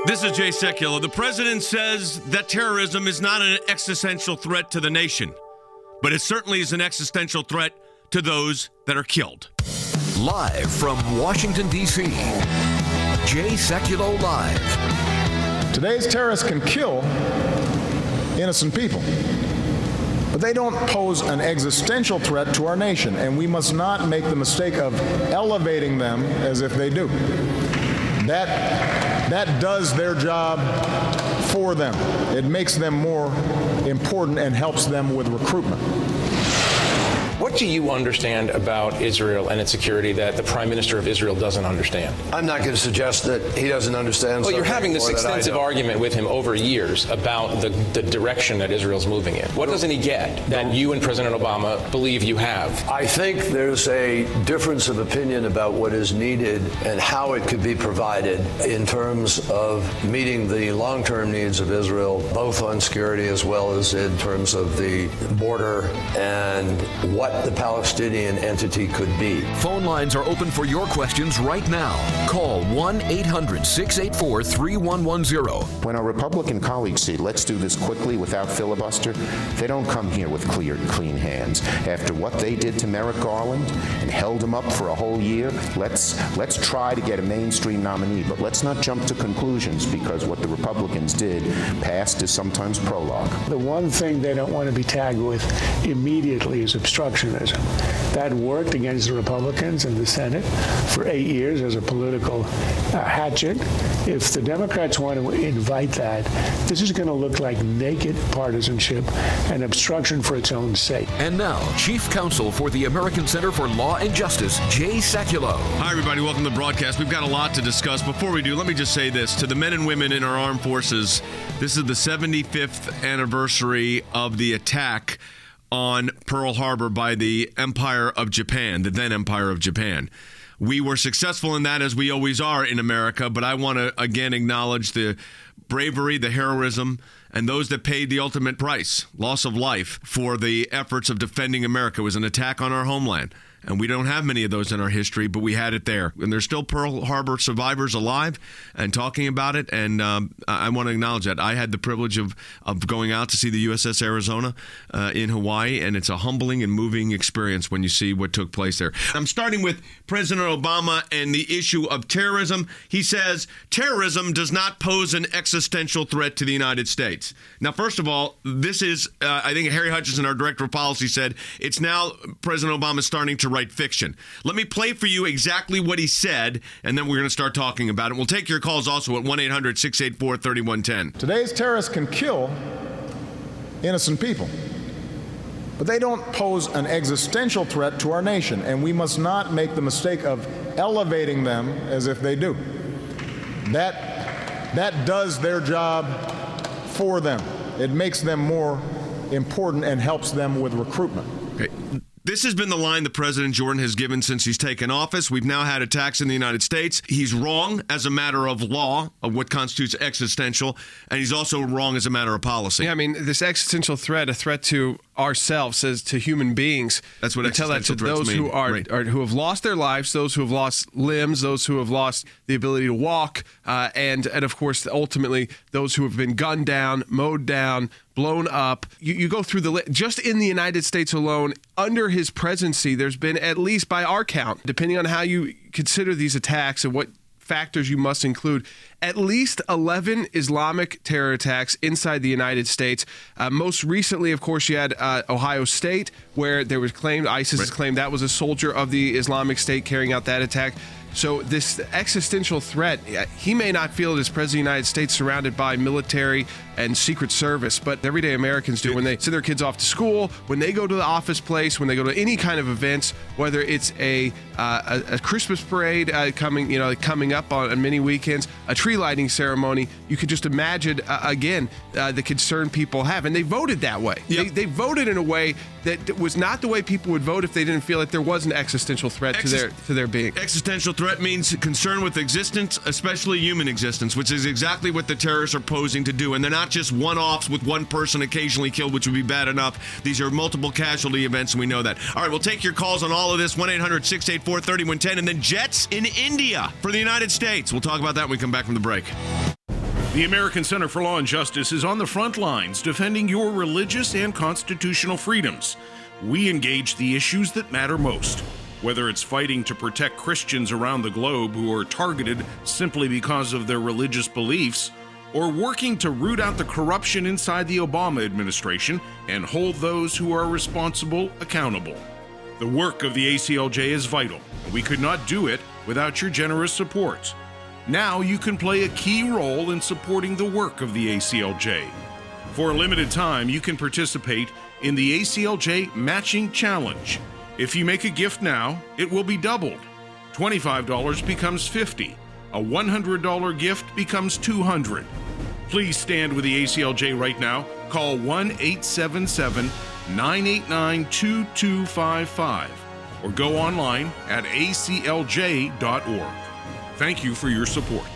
This is Jay Sekulow. The president says that terrorism is not an existential threat to the nation, but it certainly is an existential threat to those that are killed. Live from Washington, D.C., Jay Sekulow Live. Today's terrorists can kill innocent people, but they don't pose an existential threat to our nation, and we must not make the mistake of elevating them as if they do. That does their job for them. It makes them more important and helps them with recruitment. What do you understand about Israel and its security that the Prime Minister of Israel doesn't understand? I'm not going to suggest that he doesn't understand. Well, you're having this extensive argument with him over years about the direction that Israel's moving in. What doesn't he get that you and President Obama believe you have? I think there's a difference of opinion about what is needed and how it could be provided in terms of meeting the long-term needs of Israel, both on security as well as in terms of the border and what the Palestinian entity could be. Phone lines are open for your questions right now. Call 1-800-684-3110. When our Republican colleagues say, let's do this quickly without filibuster, they don't come here with clean hands. After what they did to Merrick Garland and held him up for a whole year, let's try to get a mainstream nominee, but let's not jump to conclusions, because what the Republicans did, past is sometimes prologue. The one thing they don't want to be tagged with immediately is obstructionism. That worked against the Republicans in the Senate for 8 years as a political hatchet. If the Democrats want to invite that, this is going to look like naked partisanship and obstruction for its own sake. And now, Chief Counsel for the American Center for Law and Justice, Jay Sekulow. Hi, everybody. Welcome to the broadcast. We've got a lot to discuss. Before we do, let me just say this. To the men and women in our armed forces, this is the 75th anniversary of the attack on Pearl Harbor by the Empire of Japan, the then Empire of Japan. We were successful in that, as we always are in America, but I want to again acknowledge the bravery, the heroism, and those that paid the ultimate price, loss of life, for the efforts of defending America. It was an attack on our homeland. And we don't have many of those in our history, but we had it there. And there's still Pearl Harbor survivors alive and talking about it. And I want to acknowledge that. I had the privilege of going out to see the USS Arizona in Hawaii, and it's a humbling and moving experience when you see what took place there. I'm starting with President Obama and the issue of terrorism. He says terrorism does not pose an existential threat to the United States. Now, first of all, this is, I think Harry Hutchinson, our director of policy, said it's now President Obama starting to write fiction. Let me play for you exactly what he said, and then we're going to start talking about it. We'll take your calls also at 1-800-684-3110. Today's terrorists can kill innocent people, but they don't pose an existential threat to our nation, and we must not make the mistake of elevating them as if they do. That does their job for them. It makes them more important and helps them with recruitment. Okay. This has been the line that President Jordan has given since he's taken office. We've now had attacks in the United States. He's wrong as a matter of law of what constitutes existential, and he's also wrong as a matter of policy. Yeah, I mean, this existential threat, a threat to ourselves as to human beings. That's what existential tell that to those who who have lost their lives, those who have lost limbs, those who have lost the ability to walk, and of course, ultimately, those who have been gunned down, mowed down, blown up. You go through the list. Just in the United States alone, under his presidency, there's been, at least by our count, depending on how you consider these attacks and what factors you must include, at least 11 Islamic terror attacks inside the United States. Most recently, of course, you had Ohio State, where there was claimed, ISIS has claimed that was a soldier of the Islamic State carrying out that attack. So this existential threat, he may not feel it as President of the United States surrounded by military and Secret Service, but everyday Americans do when they send their kids off to school, when they go to the office place, when they go to any kind of events, whether it's a Christmas parade coming up on many weekends, a tree lighting ceremony. You could just imagine, again, the concern people have. And they voted that way. Yep. They voted in a way that was not the way people would vote if they didn't feel like there was an existential threat to their being. Existential threat means concern with existence, especially human existence, which is exactly what the terrorists are posing to do. And they're not just one-offs with one person occasionally killed, which would be bad enough. These are multiple casualty events, and we know that. All right, we'll take your calls on all of this, 1-800-684-3110, and then jets in India for the United States. We'll talk about that when we come back from the break. The American Center for Law and Justice is on the front lines defending your religious and constitutional freedoms. We engage the issues that matter most, whether it's fighting to protect Christians around the globe who are targeted simply because of their religious beliefs, or working to root out the corruption inside the Obama administration and hold those who are responsible accountable. The work of the ACLJ is vital, and we could not do it without your generous support. Now you can play a key role in supporting the work of the ACLJ. For a limited time, you can participate in the ACLJ Matching Challenge. If you make a gift now, it will be doubled. $25 becomes $50. A $100 gift becomes $200. Please stand with the ACLJ right now. Call 1-877-989-2255 or go online at aclj.org. Thank you for your support.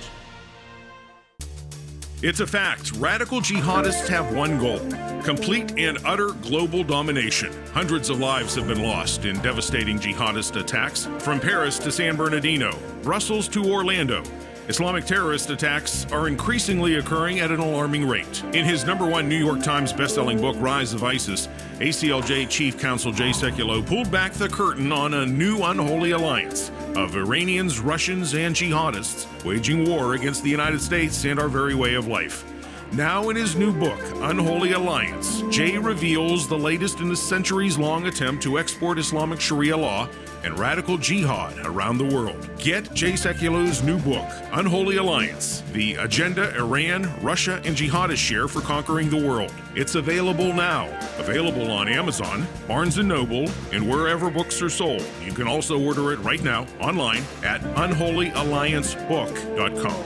It's a fact. Radical jihadists have one goal: complete and utter global domination. Hundreds of lives have been lost in devastating jihadist attacks from Paris to San Bernardino, Brussels to Orlando. Islamic terrorist attacks are increasingly occurring at an alarming rate. In his #1 New York Times bestselling book, Rise of ISIS, ACLJ Chief Counsel Jay Sekulow pulled back the curtain on a new unholy alliance of Iranians, Russians, and jihadists waging war against the United States and our very way of life. Now in his new book, Unholy Alliance, Jay reveals the latest in a centuries-long attempt to export Islamic Sharia law and radical jihad around the world. Get Jay Sekulow's new book, Unholy Alliance, The Agenda Iran, Russia, and Jihadists Share for Conquering the World. It's available now. Available on Amazon, Barnes & Noble, and wherever books are sold. You can also order it right now online at unholyalliancebook.com.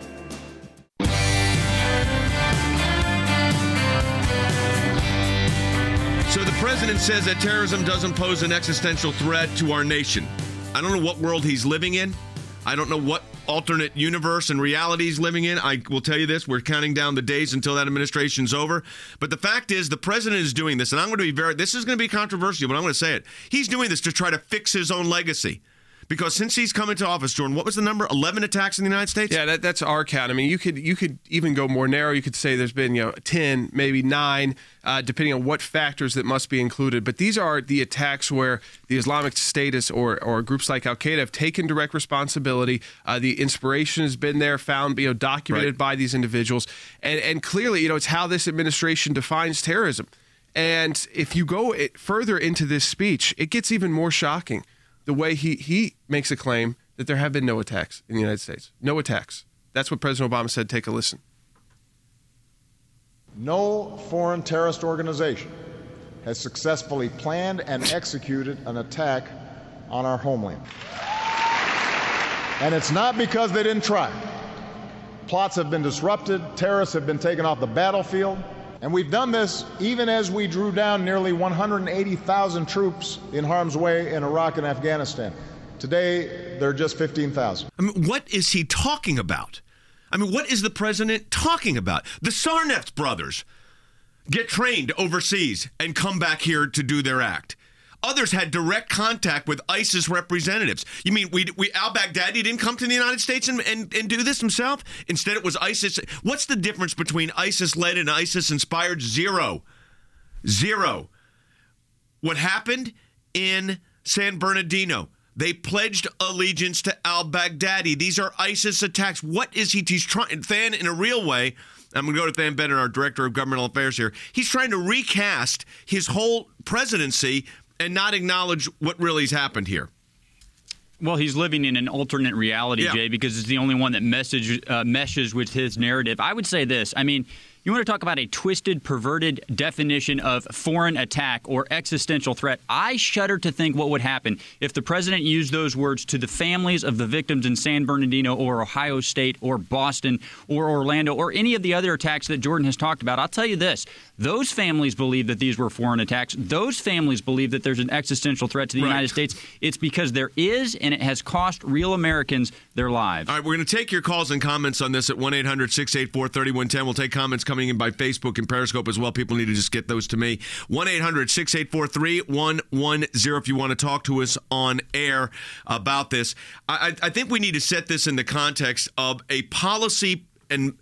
So the president says that terrorism doesn't pose an existential threat to our nation. I don't know what world he's living in. I don't know what alternate universe and reality he's living in. I will tell you this, we're counting down the days until that administration's over. But the fact is, the president is doing this, and I'm going to be this is going to be controversial, but I'm going to say it. He's doing this to try to fix his own legacy. Because since he's come into office, Jordan, what was the number? 11 attacks in the United States? Yeah, that's our count. I mean, you could even go more narrow. You could say there's been 10, maybe 9, depending on what factors that must be included. But these are the attacks where the Islamic State or groups like Al Qaeda have taken direct responsibility. The inspiration has been there, found, documented by these individuals, and clearly, it's how this administration defines terrorism. And if you go further into this speech, it gets even more shocking. The way he makes a claim that there have been no attacks in the United States. No attacks. That's what President Obama said. Take a listen. No foreign terrorist organization has successfully planned and executed an attack on our homeland. And it's not because they didn't try. Plots have been disrupted, terrorists have been taken off the battlefield, and we've done this even as we drew down nearly 180,000 troops in harm's way in Iraq and Afghanistan. Today, there are just 15,000. I mean, what is he talking about? I mean, what is the president talking about? The Sarneft brothers get trained overseas and come back here to do their act. Others had direct contact with ISIS representatives. You mean al-Baghdadi didn't come to the United States and do this himself? Instead, it was ISIS. What's the difference between ISIS-led and ISIS-inspired? Zero. What happened in San Bernardino? They pledged allegiance to al-Baghdadi. These are ISIS attacks. What is he's trying? Than, in a real way, I'm going to go to Than Bennett, our Director of Governmental Affairs here. He's trying to recast his whole presidency and not acknowledge what really has happened here. Well, he's living in an alternate reality, Jay, because it's the only one that meshes with his narrative. I would say this. I mean, you want to talk about a twisted, perverted definition of foreign attack or existential threat. I shudder to think what would happen if the president used those words to the families of the victims in San Bernardino or Ohio State or Boston or Orlando or any of the other attacks that Jordan has talked about. I'll tell you this. Those families believe that these were foreign attacks. Those families believe that there's an existential threat to the United States. It's because there is, and it has cost real Americans their lives. All right, we're going to take your calls and comments on this at 1-800-684-3110. We'll take comments coming in by Facebook and Periscope as well. People need to just get those to me. 1-800-684-3110 if you want to talk to us on air about this. I think we need to set this in the context of a policy and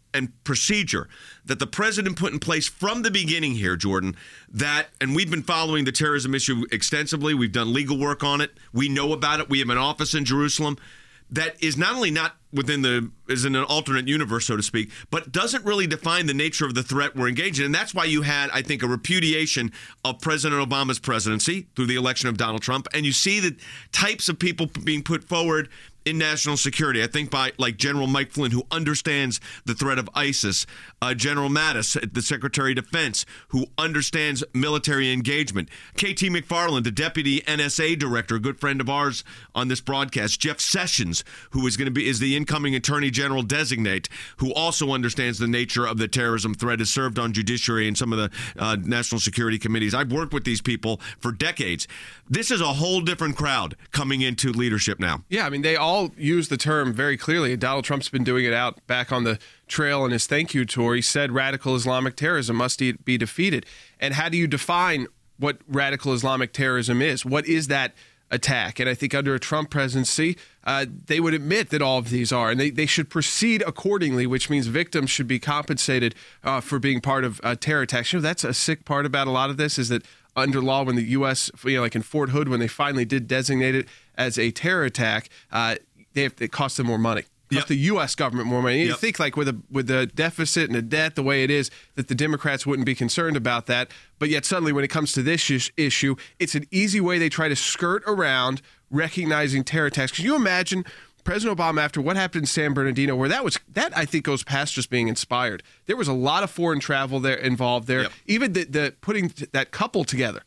and procedure that the president put in place from the beginning here, Jordan, and we've been following the terrorism issue extensively. We've done legal work on it. We know about it. We have an office in Jerusalem that is not only not is in an alternate universe, so to speak, but doesn't really define the nature of the threat we're engaged in. And that's why you had, I think, a repudiation of President Obama's presidency through the election of Donald Trump. And you see the types of people being put forward in national security. I think by like General Mike Flynn, who understands the threat of ISIS, General Mattis, the Secretary of Defense, who understands military engagement, KT McFarland, the Deputy NSA Director, a good friend of ours on this broadcast, Jeff Sessions, who is the incoming Attorney General designate, who also understands the nature of the terrorism threat, has served on judiciary and some of the national security committees. I've worked with these people for decades. This is a whole different crowd coming into leadership now. Yeah, I mean, they all use the term very clearly. Donald Trump's been doing it out back on the trail in his thank you tour. He said radical Islamic terrorism must be defeated. And how do you define what radical Islamic terrorism is? What is that attack? And I think under a Trump presidency, they would admit that all of these are, and they should proceed accordingly, which means victims should be compensated for being part of terror attacks. You know, that's a sick part about a lot of this, is that under law, when the U.S., like in Fort Hood, when they finally did designate it as a terror attack, it cost them more money. It cost the U.S. government more money. You think like with a deficit and a debt the way it is, that the Democrats wouldn't be concerned about that. But yet suddenly when it comes to this issue, it's an easy way they try to skirt around recognizing terror attacks. Can you imagine President Obama, after what happened in San Bernardino, where that I think goes past just being inspired. There was a lot of foreign travel there involved there. Yep. Even the putting that couple together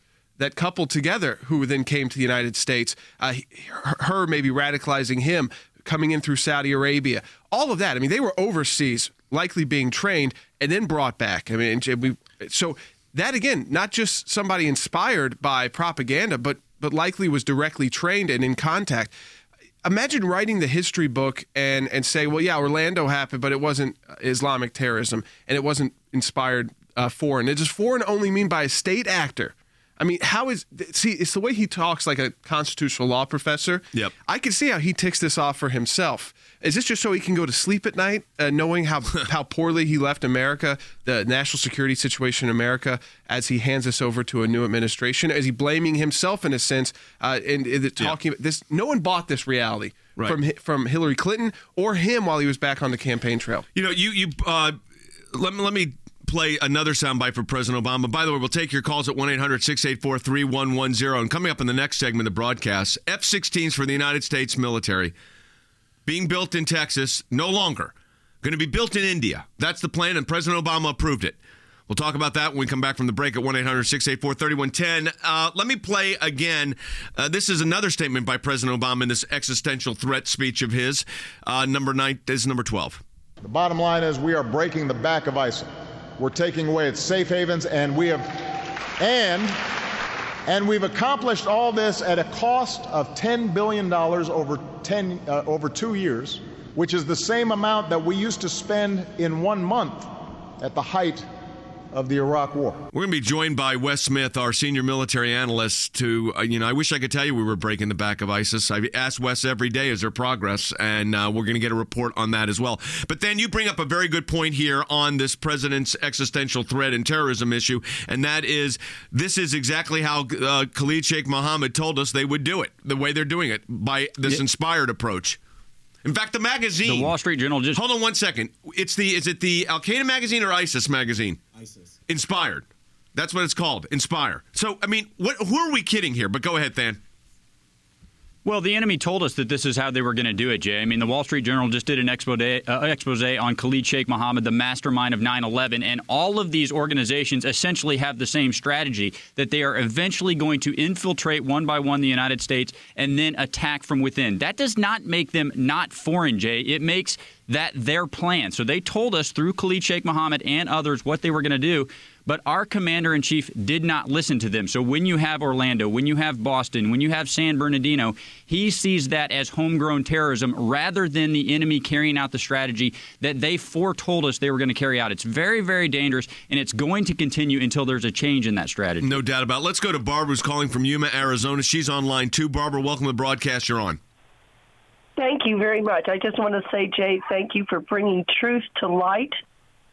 who then came to the United States, her maybe radicalizing him, coming in through Saudi Arabia, all of that. I mean, they were overseas, likely being trained and then brought back. I mean, so that again, not just somebody inspired by propaganda, but likely was directly trained and in contact. Imagine writing the history book and say, well, yeah, Orlando happened, but it wasn't Islamic terrorism and it wasn't inspired foreign. Does foreign only mean by a state actor? I mean, it's the way he talks like a constitutional law professor. Yep. I can see how he ticks this off for himself. Is this just so he can go to sleep at night, knowing how poorly he left America, the national security situation in America, as he hands this over to a new administration? Is he blaming himself in a sense? Talking about this, no one bought this reality from Hillary Clinton or him while he was back on the campaign trail. You know, let me play another soundbite for President Obama. By the way, we'll take your calls at 1-800-684-3110. And coming up in the next segment of the broadcast, F-16s for the United States military being built in Texas, no longer. Going to be built in India. That's the plan, and President Obama approved it. We'll talk about that when we come back from the break at 1-800-684-3110. Let me play again. This is another statement by President Obama in this existential threat speech of his. Number 12. The bottom line is we are breaking the back of ISIL. We're taking away its safe havens, and we've accomplished all this at a cost of $10 billion over 2 years, which is the same amount that we used to spend in 1 month at the height of the Iraq War. We're going to be joined by Wes Smith, our senior military analyst, to, I wish I could tell you we were breaking the back of ISIS. I ask Wes every day, is there progress? And we're going to get a report on that as well. But then you bring up a very good point here on this president's existential threat and terrorism issue, and that is, this is exactly how Khalid Sheikh Mohammed told us they would do it, the way they're doing it, by this inspired approach. In fact, the magazine, the Wall Street Journal, just hold on 1 second. Is it the Al Qaeda magazine or ISIS magazine? ISIS. Inspired. That's what it's called. Inspire. So, I mean, who are we kidding here? But go ahead, Than. Well, the enemy told us that this is how they were going to do it, Jay. I mean, the Wall Street Journal just did an expose on Khalid Sheikh Mohammed, the mastermind of 9/11, and all of these organizations essentially have the same strategy, that they are eventually going to infiltrate one by one the United States and then attack from within. That does not make them not foreign, Jay. It makes that their plan. So they told us through Khalid Sheikh Mohammed and others what they were going to do, but our commander-in-chief did not listen to them. So when you have Orlando, when you have Boston, when you have San Bernardino, he sees that as homegrown terrorism rather than the enemy carrying out the strategy that they foretold us they were going to carry out. It's very, very dangerous, and it's going to continue until there's a change in that strategy. No doubt about it. Let's go to Barbara, who's calling from Yuma, Arizona. She's on line 2. Barbara, welcome to the broadcast. You're on. Thank you very much. I just want to say, Jay, thank you for bringing truth to light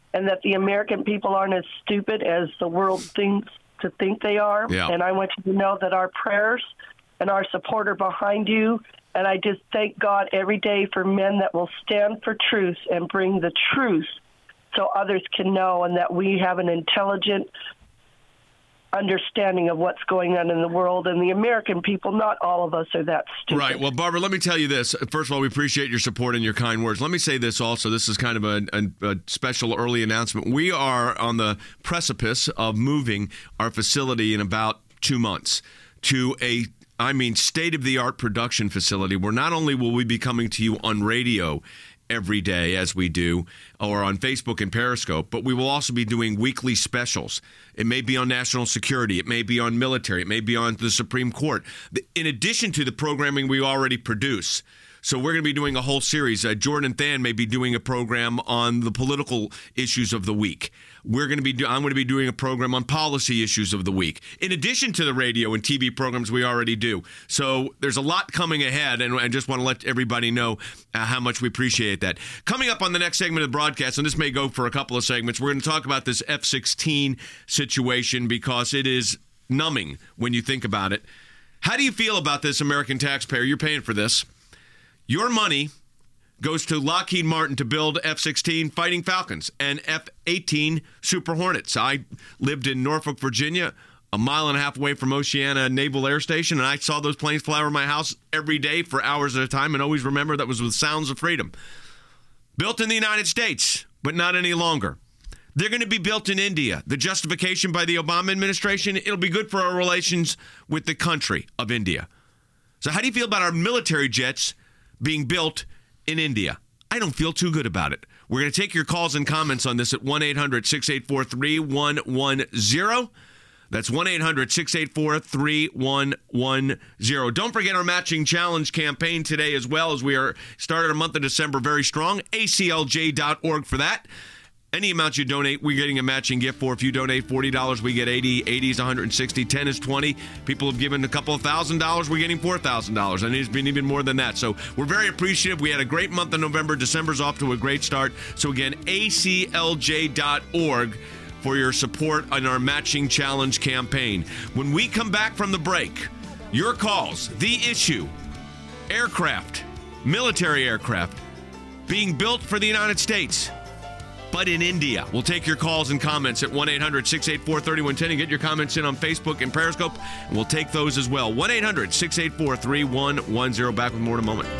and that the American people aren't as stupid as the world thinks to think they are. Yeah. And I want you to know that our prayers and our support are behind you. And I just thank God every day for men that will stand for truth and bring the truth so others can know, and that we have an intelligent understanding of what's going on in the world. And the American people, not all of us are that stupid. Right. Well, Barbara, let me tell you this. First of all, we appreciate your support and your kind words. Let me say this also. This is kind of a special early announcement. We are on the precipice of moving our facility in about 2 months to a state-of-the-art production facility where not only will we be coming to you on radio every day as we do, or on Facebook and Periscope, but we will also be doing weekly specials. It may be on national security, it may be on military, it may be on the Supreme Court, in addition to the programming we already produce. So we're going to be doing a whole series. Jordan and Than may be doing a program on the political issues of the week. I'm going to be doing a program on policy issues of the week, in addition to the radio and TV programs we already do. So there's a lot coming ahead, and I just want to let everybody know how much we appreciate that. Coming up on the next segment of the broadcast, and this may go for a couple of segments, we're going to talk about this F-16 situation because it is numbing when you think about it. How do you feel about this, American taxpayer? You're paying for this. Your money goes to Lockheed Martin to build F-16 Fighting Falcons and F-18 Super Hornets. I lived in Norfolk, Virginia, a mile and a half away from Oceana Naval Air Station, and I saw those planes fly over my house every day for hours at a time, and always remember that was with sounds of freedom. Built in the United States, but not any longer. They're going to be built in India. The justification by the Obama administration, it'll be good for our relations with the country of India. So how do you feel about our military jets being built in India? I don't feel too good about it. We're going to take your calls and comments on this at 1-800-684-3110. That's 1-800-684-3110. Don't forget our matching challenge campaign today as well, as we are started a month of December very strong. ACLJ.org for that. Any amount you donate, we're getting a matching gift for. If you donate $40, we get $80. $80 is $160. $10 is $20. People have given a couple of $1,000. We're getting $4,000. And it's been even more than that. So we're very appreciative. We had a great month of November. December's off to a great start. So again, ACLJ.org for your support on our matching challenge campaign. When we come back from the break, your calls, the issue, aircraft, military aircraft, being built for the United States, but in India. We'll take your calls and comments at 1-800-684-3110 and get your comments in on Facebook and Periscope, and we'll take those as well. 1-800-684-3110. Back with more in a moment.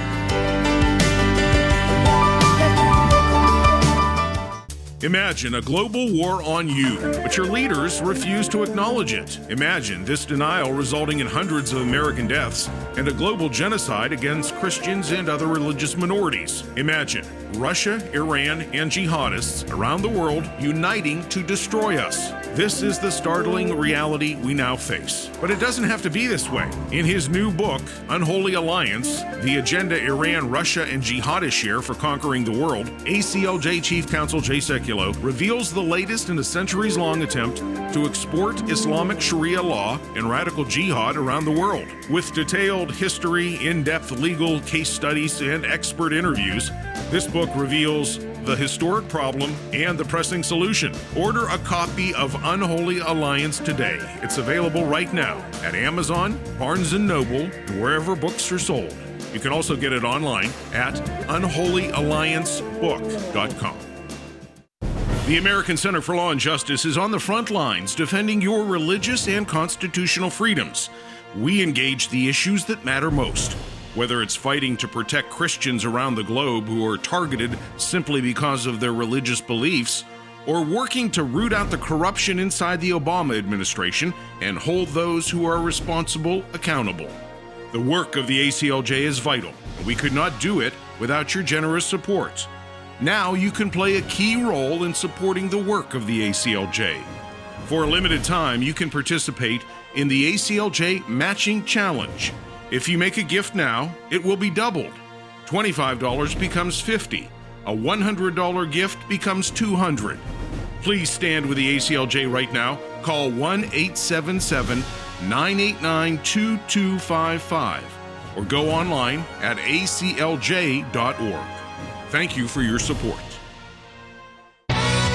Imagine a global war on you, but your leaders refuse to acknowledge it. Imagine this denial resulting in hundreds of American deaths and a global genocide against Christians and other religious minorities. Imagine Russia, Iran, and jihadists around the world uniting to destroy us. This is the startling reality we now face. But it doesn't have to be this way. In his new book, Unholy Alliance, The Agenda Iran, Russia, and Jihadists Share for Conquering the World, ACLJ Chief Counsel Jay Sekulow reveals the latest in a centuries-long attempt to export Islamic Sharia law and radical jihad around the world. With detailed history, in-depth legal case studies, and expert interviews, this book reveals the historic problem and the pressing solution. Order a copy of Unholy Alliance today. It's available right now at Amazon, Barnes & Noble, and wherever books are sold. You can also get it online at unholyalliancebook.com. The American Center for Law and Justice is on the front lines defending your religious and constitutional freedoms. We engage the issues that matter most, whether it's fighting to protect Christians around the globe who are targeted simply because of their religious beliefs, or working to root out the corruption inside the Obama administration and hold those who are responsible accountable. The work of the ACLJ is vital, and we could not do it without your generous support. Now you can play a key role in supporting the work of the ACLJ. For a limited time, you can participate in the ACLJ Matching Challenge. If you make a gift now, it will be doubled. $25 becomes $50. A $100 gift becomes $200. Please stand with the ACLJ right now. Call 1-877-989-2255 or go online at aclj.org. Thank you for your support.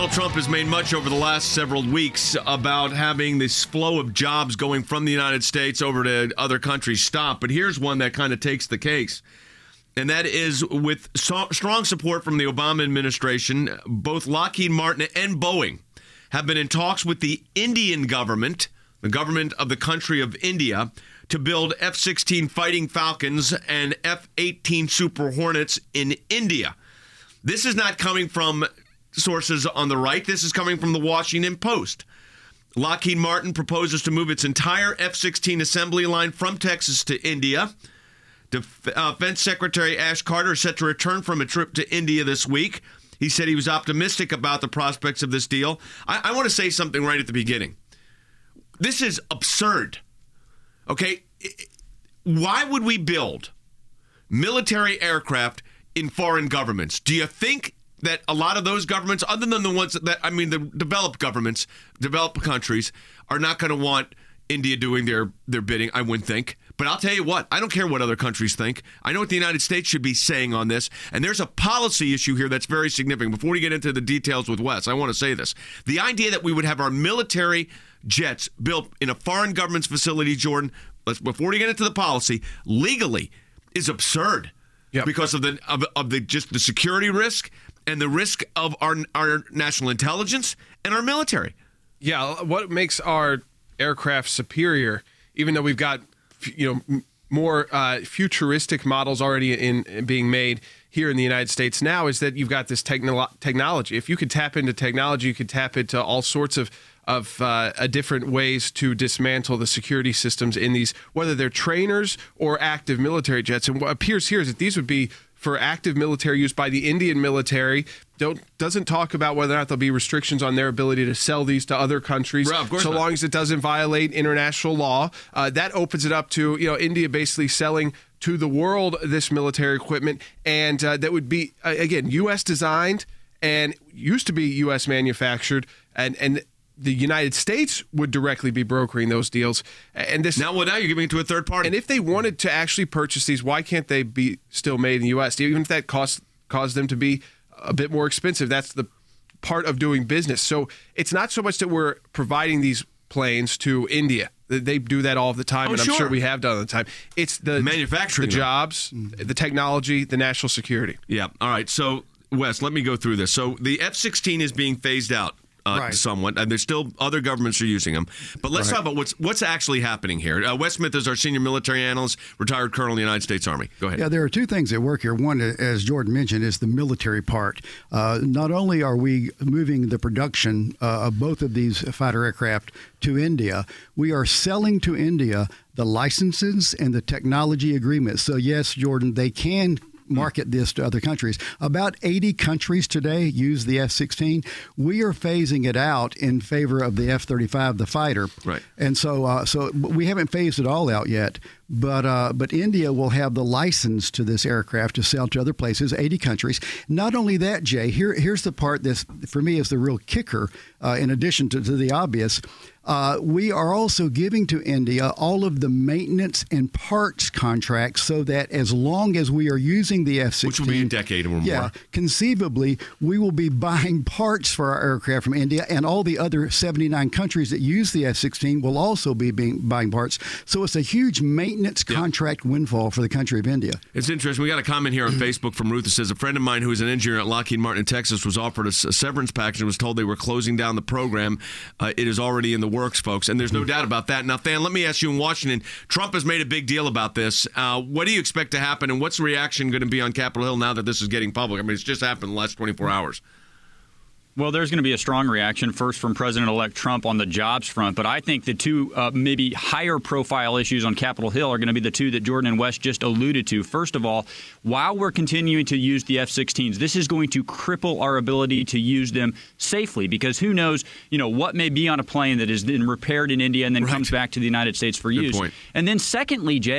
Donald Trump has made much over the last several weeks about having this flow of jobs going from the United States over to other countries stop. But here's one that kind of takes the case. And that is with strong support from the Obama administration, both Lockheed Martin and Boeing have been in talks with the Indian government, the government of the country of India, to build F-16 Fighting Falcons and F-18 Super Hornets in India. This is not coming from sources on the right. This is coming from the Washington Post. Lockheed Martin proposes to move its entire F-16 assembly line from Texas to India. Defense Secretary Ash Carter is set to return from a trip to India this week. He said he was optimistic about the prospects of this deal. I want to say something right at the beginning. This is absurd. Okay? Why would we build military aircraft in foreign governments? Do you think that a lot of those governments, other than the ones that, the developed governments, developed countries, are not going to want India doing their bidding? I wouldn't think. But I'll tell you what, I don't care what other countries think. I know what the United States should be saying on this. And there's a policy issue here that's very significant. Before we get into the details with Wes, I want to say this. The idea that we would have our military jets built in a foreign government's facility, Jordan, before we get into the policy, legally is absurd. Yep. Because of the security risk and the risk of our national intelligence and our military. Yeah, what makes our aircraft superior, even though we've got more futuristic models already being made here in the United States now, is that you've got this technology. If you could tap into technology, you could tap into all sorts of different ways to dismantle the security systems in these, whether they're trainers or active military jets. And what appears here is that these would be for active military use by the Indian military. Doesn't talk about whether or not there'll be restrictions on their ability to sell these to other countries, so long as it doesn't violate international law. That opens it up to India basically selling to the world this military equipment, and that would be again U.S. designed and used to be U.S. manufactured, and the United States would directly be brokering those deals. And this now you're giving it to a third party. And if they wanted to actually purchase these, why can't they be still made in the U.S.? Even if that caused them to be a bit more expensive, that's the part of doing business. So it's not so much that we're providing these planes to India. They do that all the time, and I'm sure we have done all the time. It's the manufacturing, the jobs, the technology, the national security. Yeah. All right. So, Wes, let me go through this. So the F-16 is being phased out. Somewhat, and there's still other governments are using them. But let's talk about what's actually happening here. Wes Smith is our senior military analyst, retired colonel in the United States Army. Go ahead. Yeah, there are two things at work here. One, as Jordan mentioned, is the military part. Not only are we moving the production of both of these fighter aircraft to India, we are selling to India the licenses and the technology agreements. So yes, Jordan, they can market this to other countries. About 80 countries today use the F-16. We are phasing it out in favor of the F-35, the fighter. Right. And so we haven't phased it all out yet. But India will have the license to this aircraft to sell to other places, 80 countries. Not only that, Jay, here's the part that for me is the real kicker, in addition to the obvious. We are also giving to India all of the maintenance and parts contracts so that as long as we are using the F-16... Which will be a decade or more. Yeah, conceivably, we will be buying parts for our aircraft from India, and all the other 79 countries that use the F-16 will also be buying parts. So it's a huge maintenance contract windfall for the country of India. It's interesting. We got a comment here on Facebook from Ruth that says, a friend of mine who is an engineer at Lockheed Martin in Texas was offered a severance package and was told they were closing down the program. It is already in the works, folks, and there's no doubt about that. Now, Than, let me ask you, in Washington, Trump has made a big deal about this. What do you expect to happen, and what's the reaction going to be on Capitol Hill now that this is getting public? I mean, it's just happened in the last 24 hours. Well, there's going to be a strong reaction, first from President-elect Trump on the jobs front, but I think the two maybe higher-profile issues on Capitol Hill are going to be the two that Jordan and Wes just alluded to. First of all, while we're continuing to use the F-16s, this is going to cripple our ability to use them safely, because who knows, what may be on a plane that is then repaired in India and then comes back to the United States for use. Point. And then secondly, Jay,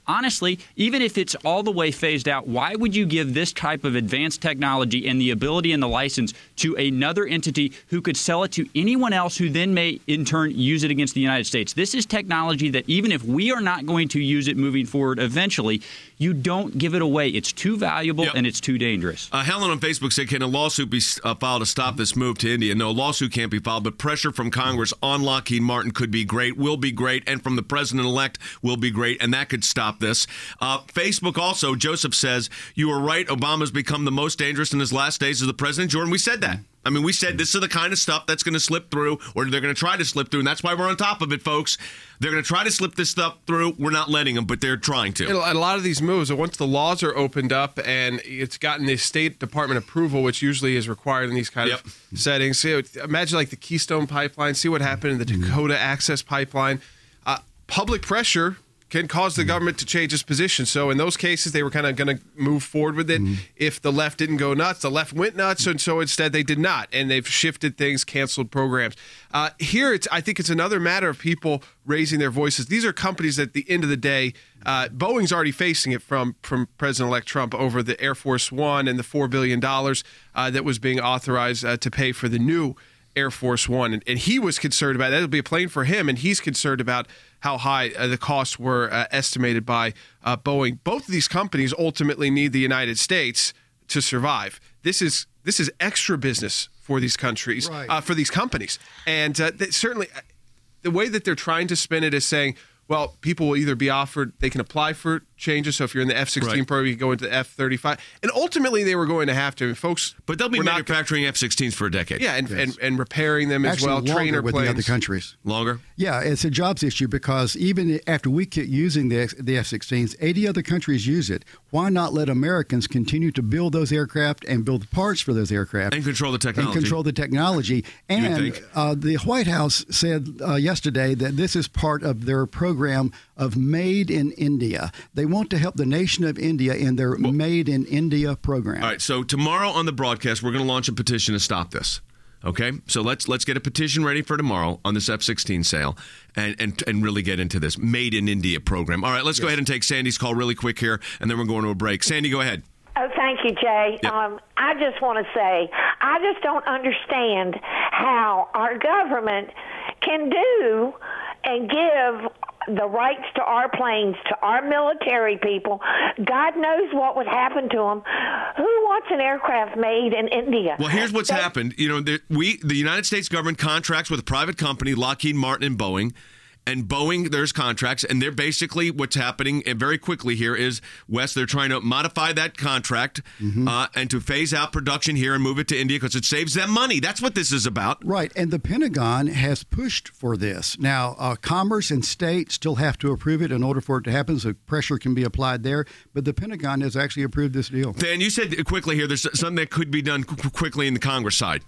honestly, even if it's all the way phased out, why would you give this type of advanced technology and the ability and the license to another entity who could sell it to anyone else who then may in turn use it against the United States? This is technology that even if we are not going to use it moving forward eventually, you don't give it away. It's too valuable and it's too dangerous. Helen on Facebook said, can a lawsuit be filed to stop this move to India? No, a lawsuit can't be filed, but pressure from Congress on Lockheed Martin could be great, will be great, and from the president-elect will be great, and that could stop this. Facebook also, Joseph says, you were right, Obama's become the most dangerous in his last days as the president. Jordan, we said that. I mean, we said this is the kind of stuff that's going to slip through, or they're going to try to slip through, and that's why we're on top of it, folks. They're going to try to slip this stuff through. We're not letting them, but they're trying to. A lot of these moves, once the laws are opened up and it's gotten the State Department approval, which usually is required in these kind of settings. So imagine like the Keystone Pipeline. See what happened in the Dakota Access Pipeline. Public pressure can cause the government to change its position. So in those cases, they were kind of going to move forward with it. If the left didn't go nuts, the left went nuts, and so instead they did not. And they've shifted things, canceled programs. Here, I think it's another matter of people raising their voices. These are companies that at the end of the day, Boeing's already facing it from President-elect Trump over the Air Force One and the $4 billion that was being authorized to pay for the new Air Force One. And he was concerned about that. It'll be a plane for him, and he's concerned about how high the costs were estimated by Boeing. Both of these companies ultimately need the United States to survive. This is extra business for these countries, for these companies. And certainly the way that they're trying to spin it is saying, well, people will either be offered, they can apply for changes. So if you're in the F-16 program, you can go into the F-35. And ultimately, they were going to have to. Folks, but they'll be manufacturing F-16s for a decade. Yeah, and repairing them as well. Trainer with planes. The other countries. Longer? Yeah, it's a jobs issue because even after we quit using the F-16s, 80 other countries use it. Why not let Americans continue to build those aircraft and build parts for those aircraft? And control the technology. And the White House said yesterday that this is part of their program of Made in India. They want to help the nation of India in their Made in India program. All right, so tomorrow on the broadcast, we're going to launch a petition to stop this. Okay, so let's get a petition ready for tomorrow on this F-16 sale and really get into this Made in India program. All right, let's go ahead and take Sandy's call really quick here, and then we're going to a break. Sandy, go ahead. Oh, thank you, Jay. Yep. I just want to say, I just don't understand how our government can do and give the rights to our planes, to our military people. God knows what would happen to them. Who wants an aircraft made in India? Well, here's what's happened. You know, the United States government contracts with a private company, Lockheed Martin and Boeing. And Boeing, there's contracts, and they're basically what's happening and very quickly here is, Wes, they're trying to modify that contract and to phase out production here and move it to India because it saves them money. That's what this is about. Right, and the Pentagon has pushed for this. Now, Commerce and State still have to approve it in order for it to happen, so pressure can be applied there. But the Pentagon has actually approved this deal. Dan, you said quickly here there's something that could be done quickly in the Congress side.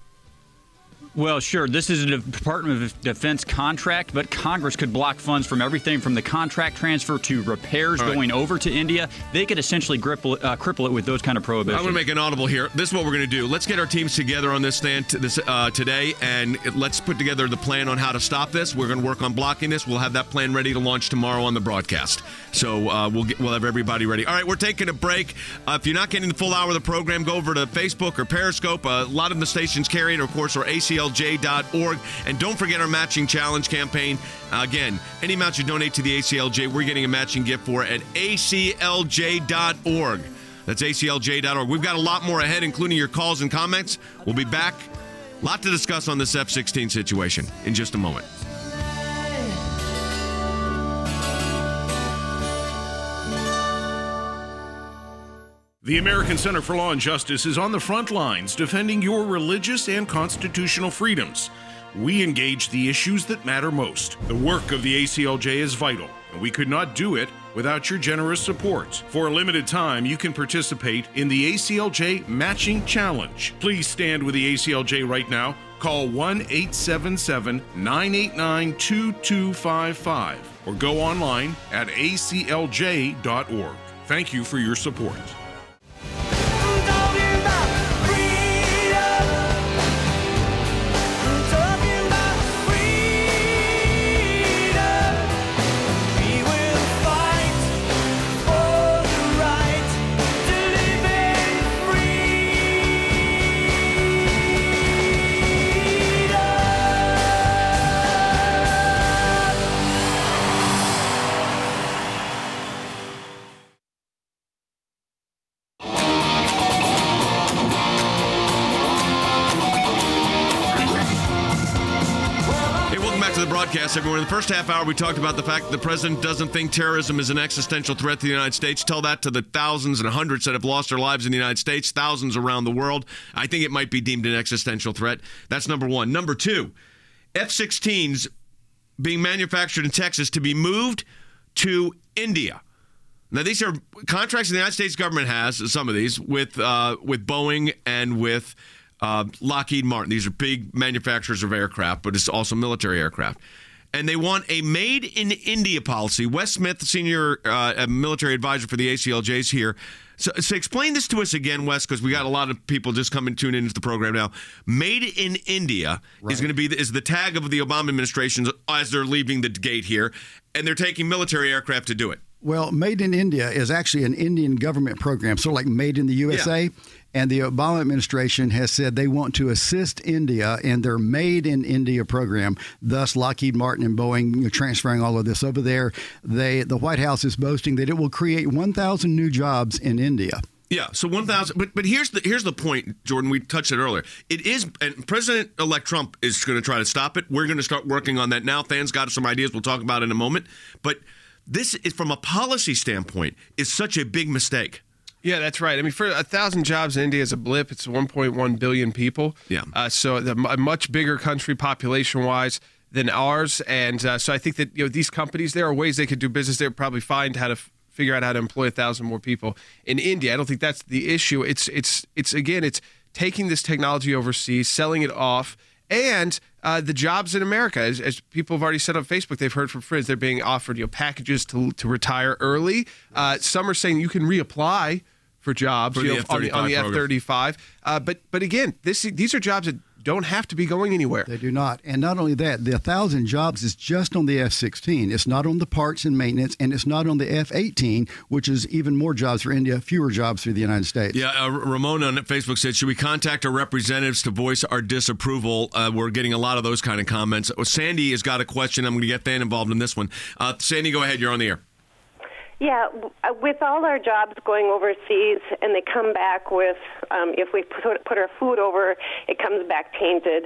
Well, sure. This is a Department of Defense contract, but Congress could block funds from everything from the contract transfer to repairs going over to India. They could essentially cripple it with those kind of prohibitions. I'm going to make an audible here. This is what we're going to do. Let's get our teams together on this stand today, and let's put together the plan on how to stop this. We're going to work on blocking this. We'll have that plan ready to launch tomorrow on the broadcast. So we'll have everybody ready. All right, we're taking a break. If you're not getting the full hour of the program, go over to Facebook or Periscope. A lot of the stations carry it, of course, or ACLJ.org. And don't forget our matching challenge campaign. Again, any amount you donate to the ACLJ, we're getting a matching gift for at ACLJ.org. That's ACLJ.org. We've got a lot more ahead, including your calls and comments. We'll be back. A lot to discuss on this F-16 situation in just a moment. The American Center for Law and Justice is on the front lines defending your religious and constitutional freedoms. We engage the issues that matter most. The work of the ACLJ is vital, and we could not do it without your generous support. For a limited time, you can participate in the ACLJ Matching Challenge. Please stand with the ACLJ right now. Call 1-877-989-2255 or go online at aclj.org. Thank you for your support. the broadcast, everyone. In the first half hour, we talked about the fact that the president doesn't think terrorism is an existential threat to the United States. Tell that to the thousands and hundreds that have lost their lives in the United States, thousands around the world. I think it might be deemed an existential threat. That's number one. Number two, F-16s being manufactured in Texas to be moved to India. Now, these are contracts the United States government has, some of these, with Boeing and with Lockheed Martin. These are big manufacturers of aircraft, but it's also military aircraft. And they want a made in India policy. Wes Smith, senior military advisor for the ACLJ, is here. So explain this to us again, Wes, because we got a lot of people just coming tune into the program now. Made in India is going to be is the tag of the Obama administration as they're leaving the gate here, and they're taking military aircraft to do it. Well, Made in India is actually an Indian government program, sort of like Made in the USA. Yeah. And the Obama administration has said they want to assist India in their Made in India program, thus Lockheed Martin and Boeing transferring all of this over there. The White House is boasting that it will create 1,000 new jobs in India. Yeah, so 1,000. But here's the point, Jordan. We touched it earlier. It is, and President-elect Trump is going to try to stop it. We're going to start working on that now. Than's got some ideas we'll talk about in a moment. But this is, from a policy standpoint, is such a big mistake. Yeah, that's right. I mean, for 1,000 jobs in India is a blip. It's 1.1 billion people. Yeah. So a much bigger country population-wise than ours. And so I think that these companies, there are ways they could do business. They would probably find how to figure out how to employ 1,000 more people in India. I don't think that's the issue. It's taking this technology overseas, selling it off, and the jobs in America. As people have already said on Facebook, they've heard from friends, they're being offered packages to retire early. Some are saying you can reapply for jobs on the F-35. But again, these are jobs that don't have to be going anywhere. They do not. And not only that, the 1,000 jobs is just on the F-16. It's not on the parts and maintenance, and it's not on the F-18, which is even more jobs for India, fewer jobs for the United States. Yeah, Ramona on Facebook said, should we contact our representatives to voice our disapproval? We're getting a lot of those kind of comments. Sandy has got a question. I'm going to get Than involved in this one. Sandy, go ahead. You're on the air. Yeah, with all our jobs going overseas and they come back with, if we put our food over, it comes back tainted.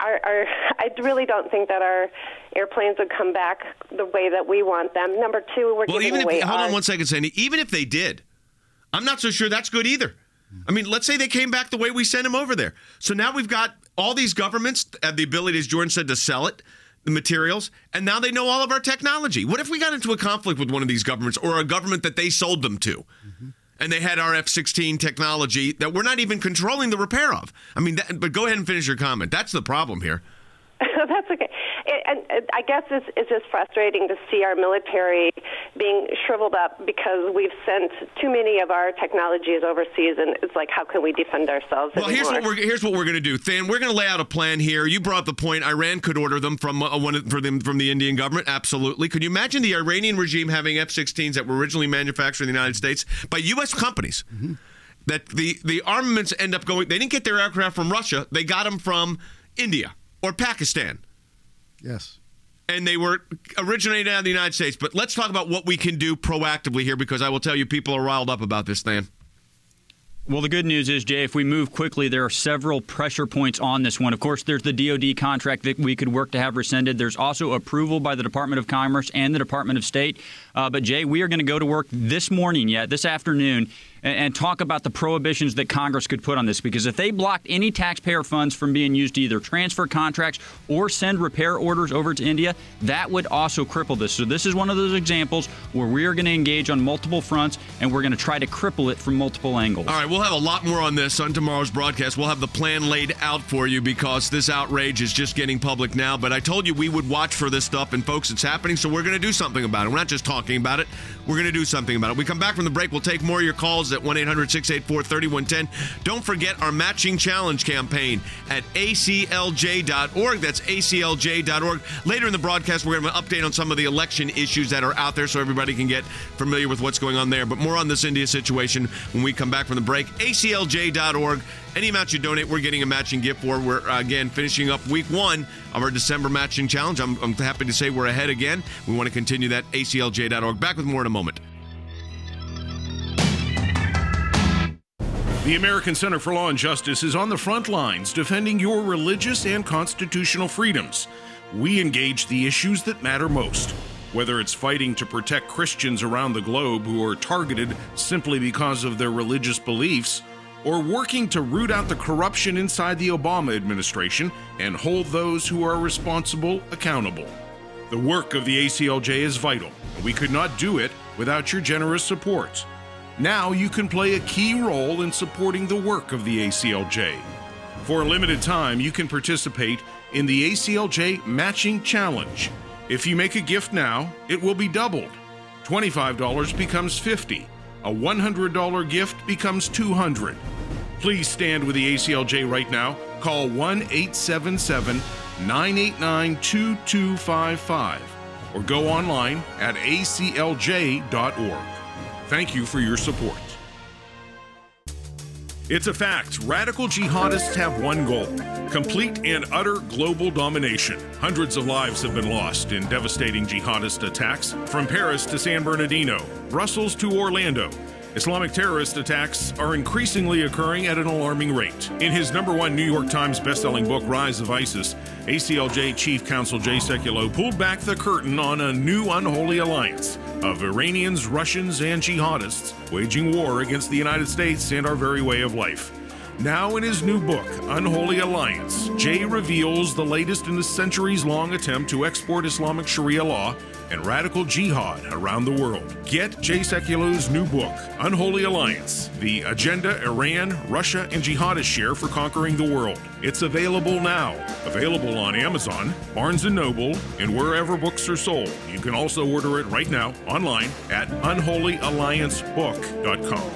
I really don't think that our airplanes would come back the way that we want them. Number two, we're giving away hold on one second, Sandy. Even if they did, I'm not so sure that's good either. I mean, let's say they came back the way we sent them over there. So now we've got all these governments have the ability, as Jordan said, to sell it, the materials, and now they know all of our technology. What if we got into a conflict with one of these governments or a government that they sold them to, and they had our F-16 technology that we're not even controlling the repair of? I mean, but go ahead and finish your comment. That's the problem here. That's okay. And I guess it's just frustrating to see our military being shriveled up because we've sent too many of our technologies overseas, and it's like, how can we defend ourselves anymore? Here's what we're going to do. Than, we're going to lay out a plan here. You brought up the point Iran could order them from the Indian government. Absolutely. Could you imagine the Iranian regime having F-16s that were originally manufactured in the United States by U.S. companies? That the armaments end up going. They didn't get their aircraft from Russia. They got them from India or Pakistan. Yes. And they were originated out of the United States. But let's talk about what we can do proactively here, because I will tell you, people are riled up about this, Than. Well, the good news is, Jay, if we move quickly, there are several pressure points on this one. Of course, there's the DoD contract that we could work to have rescinded. There's also approval by the Department of Commerce and the Department of State. But, Jay, we are going to go to work this afternoon, and talk about the prohibitions that Congress could put on this. Because if they blocked any taxpayer funds from being used to either transfer contracts or send repair orders over to India, that would also cripple this. So this is one of those examples where we are going to engage on multiple fronts, and we're going to try to cripple it from multiple angles. All right, we'll have a lot more on this on tomorrow's broadcast. We'll have the plan laid out for you, because this outrage is just getting public now. But I told you we would watch for this stuff, and folks, it's happening, so we're going to do something about it. We're not just talking about it. We're going to do something about it. We come back from the break. We'll take more of your calls at 1-800-684-3110. Don't forget our matching challenge campaign at aclj.org. That's aclj.org. Later in the broadcast, we're going to have an update on some of the election issues that are out there so everybody can get familiar with what's going on there. But more on this India situation when we come back from the break. aclj.org. Any amount you donate, we're getting a matching gift for. We're, again, finishing up week 1 of our December matching challenge. I'm happy to say we're ahead again. We want to continue that. aclj.org. Back with more in a moment. The American Center for Law and Justice is on the front lines defending your religious and constitutional freedoms. we engage the issues that matter most. Whether it's fighting to protect Christians around the globe who are targeted simply because of their religious beliefs, or working to root out the corruption inside the Obama administration and hold those who are responsible accountable. The work of the ACLJ is vital, and we could not do it without your generous support. Now you can play a key role in supporting the work of the ACLJ. For a limited time, you can participate in the ACLJ Matching Challenge. If you make a gift now, it will be doubled. $25 becomes $50. A $100 gift becomes $200. Please stand with the ACLJ right now. Call 1-877-989-2255 or go online at aclj.org. Thank you for your support. It's a fact. Radical jihadists have one goal: complete and utter global domination. Hundreds of lives have been lost in devastating jihadist attacks from Paris to San Bernardino, Brussels to Orlando. Islamic terrorist attacks are increasingly occurring at an alarming rate. In his #1 New York Times bestselling book, Rise of ISIS, ACLJ Chief Counsel Jay Sekulow pulled back the curtain on a new unholy alliance of Iranians, Russians, and jihadists waging war against the United States and our very way of life. Now in his new book, Unholy Alliance, Jay reveals the latest in a centuries-long attempt to export Islamic Sharia law and radical jihad around the world. Get Jay Sekulow's new book, Unholy Alliance, The Agenda Iran, Russia, and Jihadists Share for Conquering the World. It's available now. Available on Amazon, Barnes & Noble, and wherever books are sold. You can also order it right now online at unholyalliancebook.com.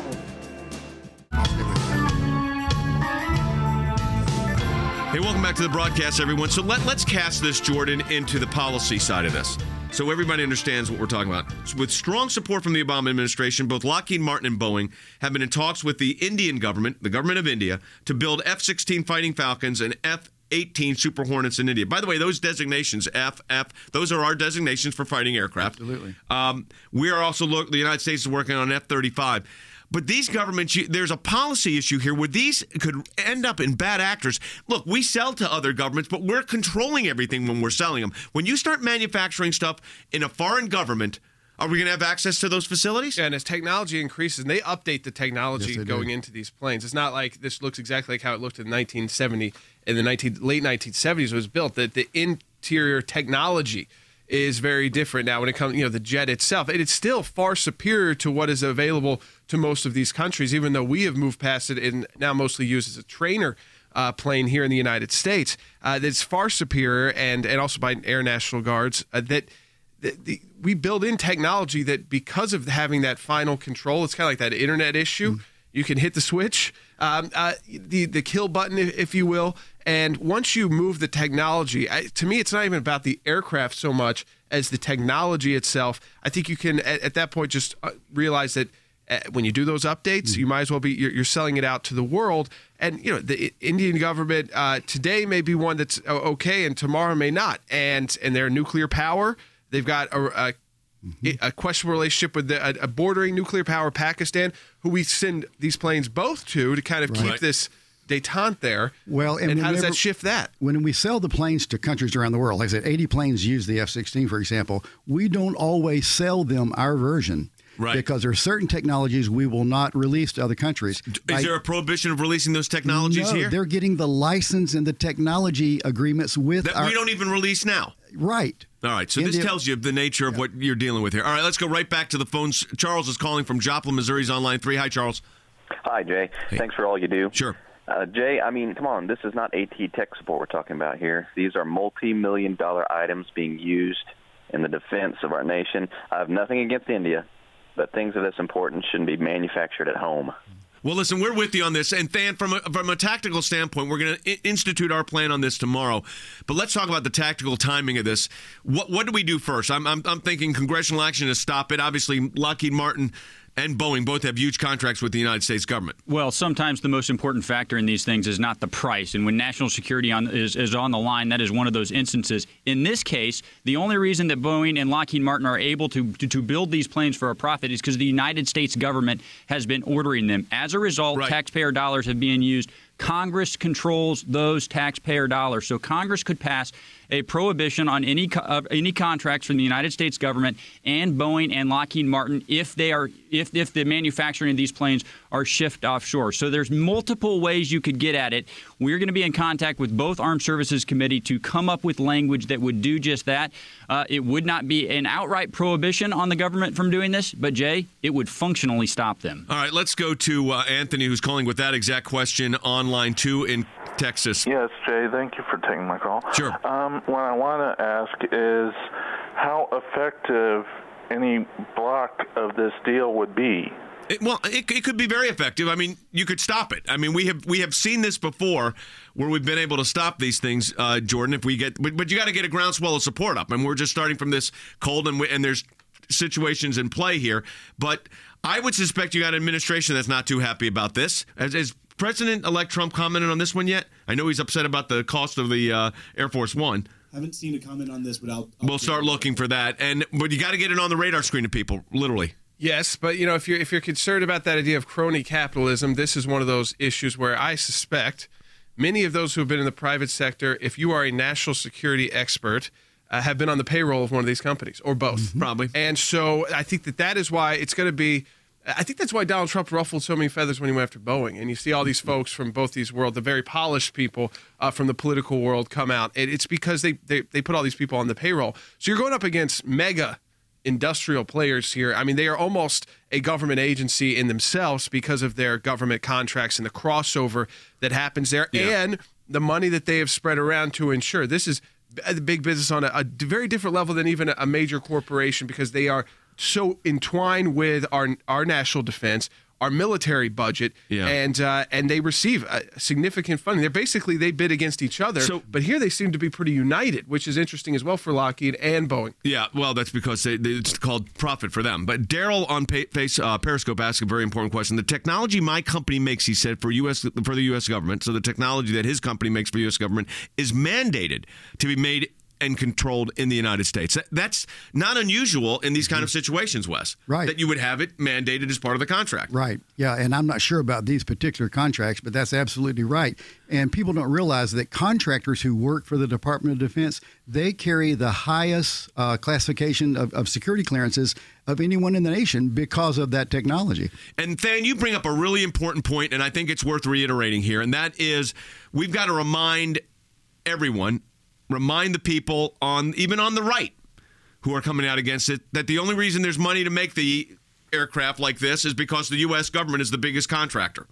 Hey, welcome back to the broadcast, everyone. So let's cast this, Jordan, into the policy side of this, so everybody understands what we're talking about. With strong support from the Obama administration, both Lockheed Martin and Boeing have been in talks with the Indian government, the government of India, to build F-16 Fighting Falcons and F-18 Super Hornets in India. By the way, those designations, those are our designations for fighting aircraft. Absolutely. We are also, the United States is working on F-35. But these governments, there's a policy issue here where these could end up in bad actors. Look, we sell to other governments, but we're controlling everything when we're selling them. When you start manufacturing stuff in a foreign government, are we going to have access to those facilities? And as technology increases, and they update the technology going into these planes. It's not like this looks exactly like how it looked in 1970, in the late 1970s it was built, that the interior technology is very different now when it comes, the jet itself. It is still far superior to what is available to most of these countries, even though we have moved past it and now mostly used as a trainer plane here in the United States. That's far superior, and also by Air National Guards, we build in technology that, because of having that final control, it's kind of like that internet issue. You can hit the switch, the kill button, if you will. And once you move the technology, to me, it's not even about the aircraft so much as the technology itself. I think you can, at that point, just realize that when you do those updates, you might as well be, you're selling it out to the world. And, the Indian government today may be one that's okay and tomorrow may not. And they're a nuclear power. They've got a questionable relationship with a bordering nuclear power, Pakistan, who we send these planes both to kind of keep this détente there. Well, and how does that shift that? When we sell the planes to countries around the world, like I said, 80 planes use the F-16, for example, we don't always sell them our version. Right. Because there are certain technologies we will not release to other countries. Is there a prohibition of releasing those technologies here? No, they're getting the license and the technology agreements with that we don't even release now. Right. All right, so this tells you the nature of what you're dealing with here. All right, let's go right back to the phones. Charles is calling from Joplin, Missouri. He's on line 3. Hi, Charles. Hi, Jay. Hey. Thanks for all you do. Sure. Jay, I mean, come on. This is not AT tech support we're talking about here. These are multi-million-dollar items being used in the defense of our nation. I have nothing against India, but things of this importance shouldn't be manufactured at home. Well, listen, we're with you on this. And, Than, from a tactical standpoint, we're going to institute our plan on this tomorrow. But let's talk about the tactical timing of this. What do we do first? I'm thinking congressional action to stop it. Obviously, Lockheed Martin and Boeing both have huge contracts with the United States government. Well, sometimes the most important factor in these things is not the price. And when national security is on the line, that is one of those instances. In this case, the only reason that Boeing and Lockheed Martin are able to build these planes for a profit is because the United States government has been ordering them. As a result, taxpayer dollars have been used. Congress controls those taxpayer dollars. So Congress could pass a prohibition on any contracts from the United States government and Boeing and Lockheed Martin if the manufacturing of these planes are shipped offshore. So there's multiple ways you could get at it. We're going to be in contact with both Armed Services Committee to come up with language that would do just that. It would not be an outright prohibition on the government from doing this, but, Jay, it would functionally stop them. All right, let's go to Anthony, who's calling with that exact question on line 2 in Texas. Yes, Jay, thank you for taking my call. Sure. What I want to ask is how effective any block of this deal would be. It could be very effective. I mean, you could stop it. I mean, we have seen this before where we've been able to stop these things, Jordan. But you got to get a groundswell of support up. And we're just starting from this cold, and there's situations in play here. But I would suspect you got an administration that's not too happy about this. Has President-elect Trump commented on this one yet? I know he's upset about the cost of the Air Force One. I haven't seen a comment on this, but we'll start looking for that. But you got to get it on the radar screen of people, literally. Yes, but if you're concerned about that idea of crony capitalism, this is one of those issues where I suspect many of those who have been in the private sector, if you are a national security expert, have been on the payroll of one of these companies, or both, probably. And so I think that is why it's going to be. I think that's why Donald Trump ruffled so many feathers when he went after Boeing. And you see all these folks from both these worlds, the very polished people from the political world, come out. It's because they put all these people on the payroll. So you're going up against mega industrial players here. I mean, they are almost a government agency in themselves because of their government contracts and the crossover that happens there, and the money that they have spread around to ensure. This is the big business on a very different level than even a major corporation, because they are so entwined with our national defense, our military budget, and they receive significant funding. They bid against each other, but here they seem to be pretty united, which is interesting as well for Lockheed and Boeing. Yeah, well, that's because it's called profit for them. But Daryl on Periscope asked a very important question. The technology my company makes, he said, for the U.S. government, so the technology that his company makes for the U.S. government is mandated to be made and controlled in the United States. That's not unusual in these kind of situations, Wes. Right. That you would have it mandated as part of the contract. Right. Yeah, and I'm not sure about these particular contracts, but that's absolutely right. And people don't realize that contractors who work for the Department of Defense, they carry the highest classification of security clearances of anyone in the nation because of that technology. And Than, you bring up a really important point, and I think it's worth reiterating here, and that is we've got to remind everyone, remind the people even on the right who are coming out against it, that the only reason there's money to make the aircraft like this is because the U.S. government is the biggest contractor.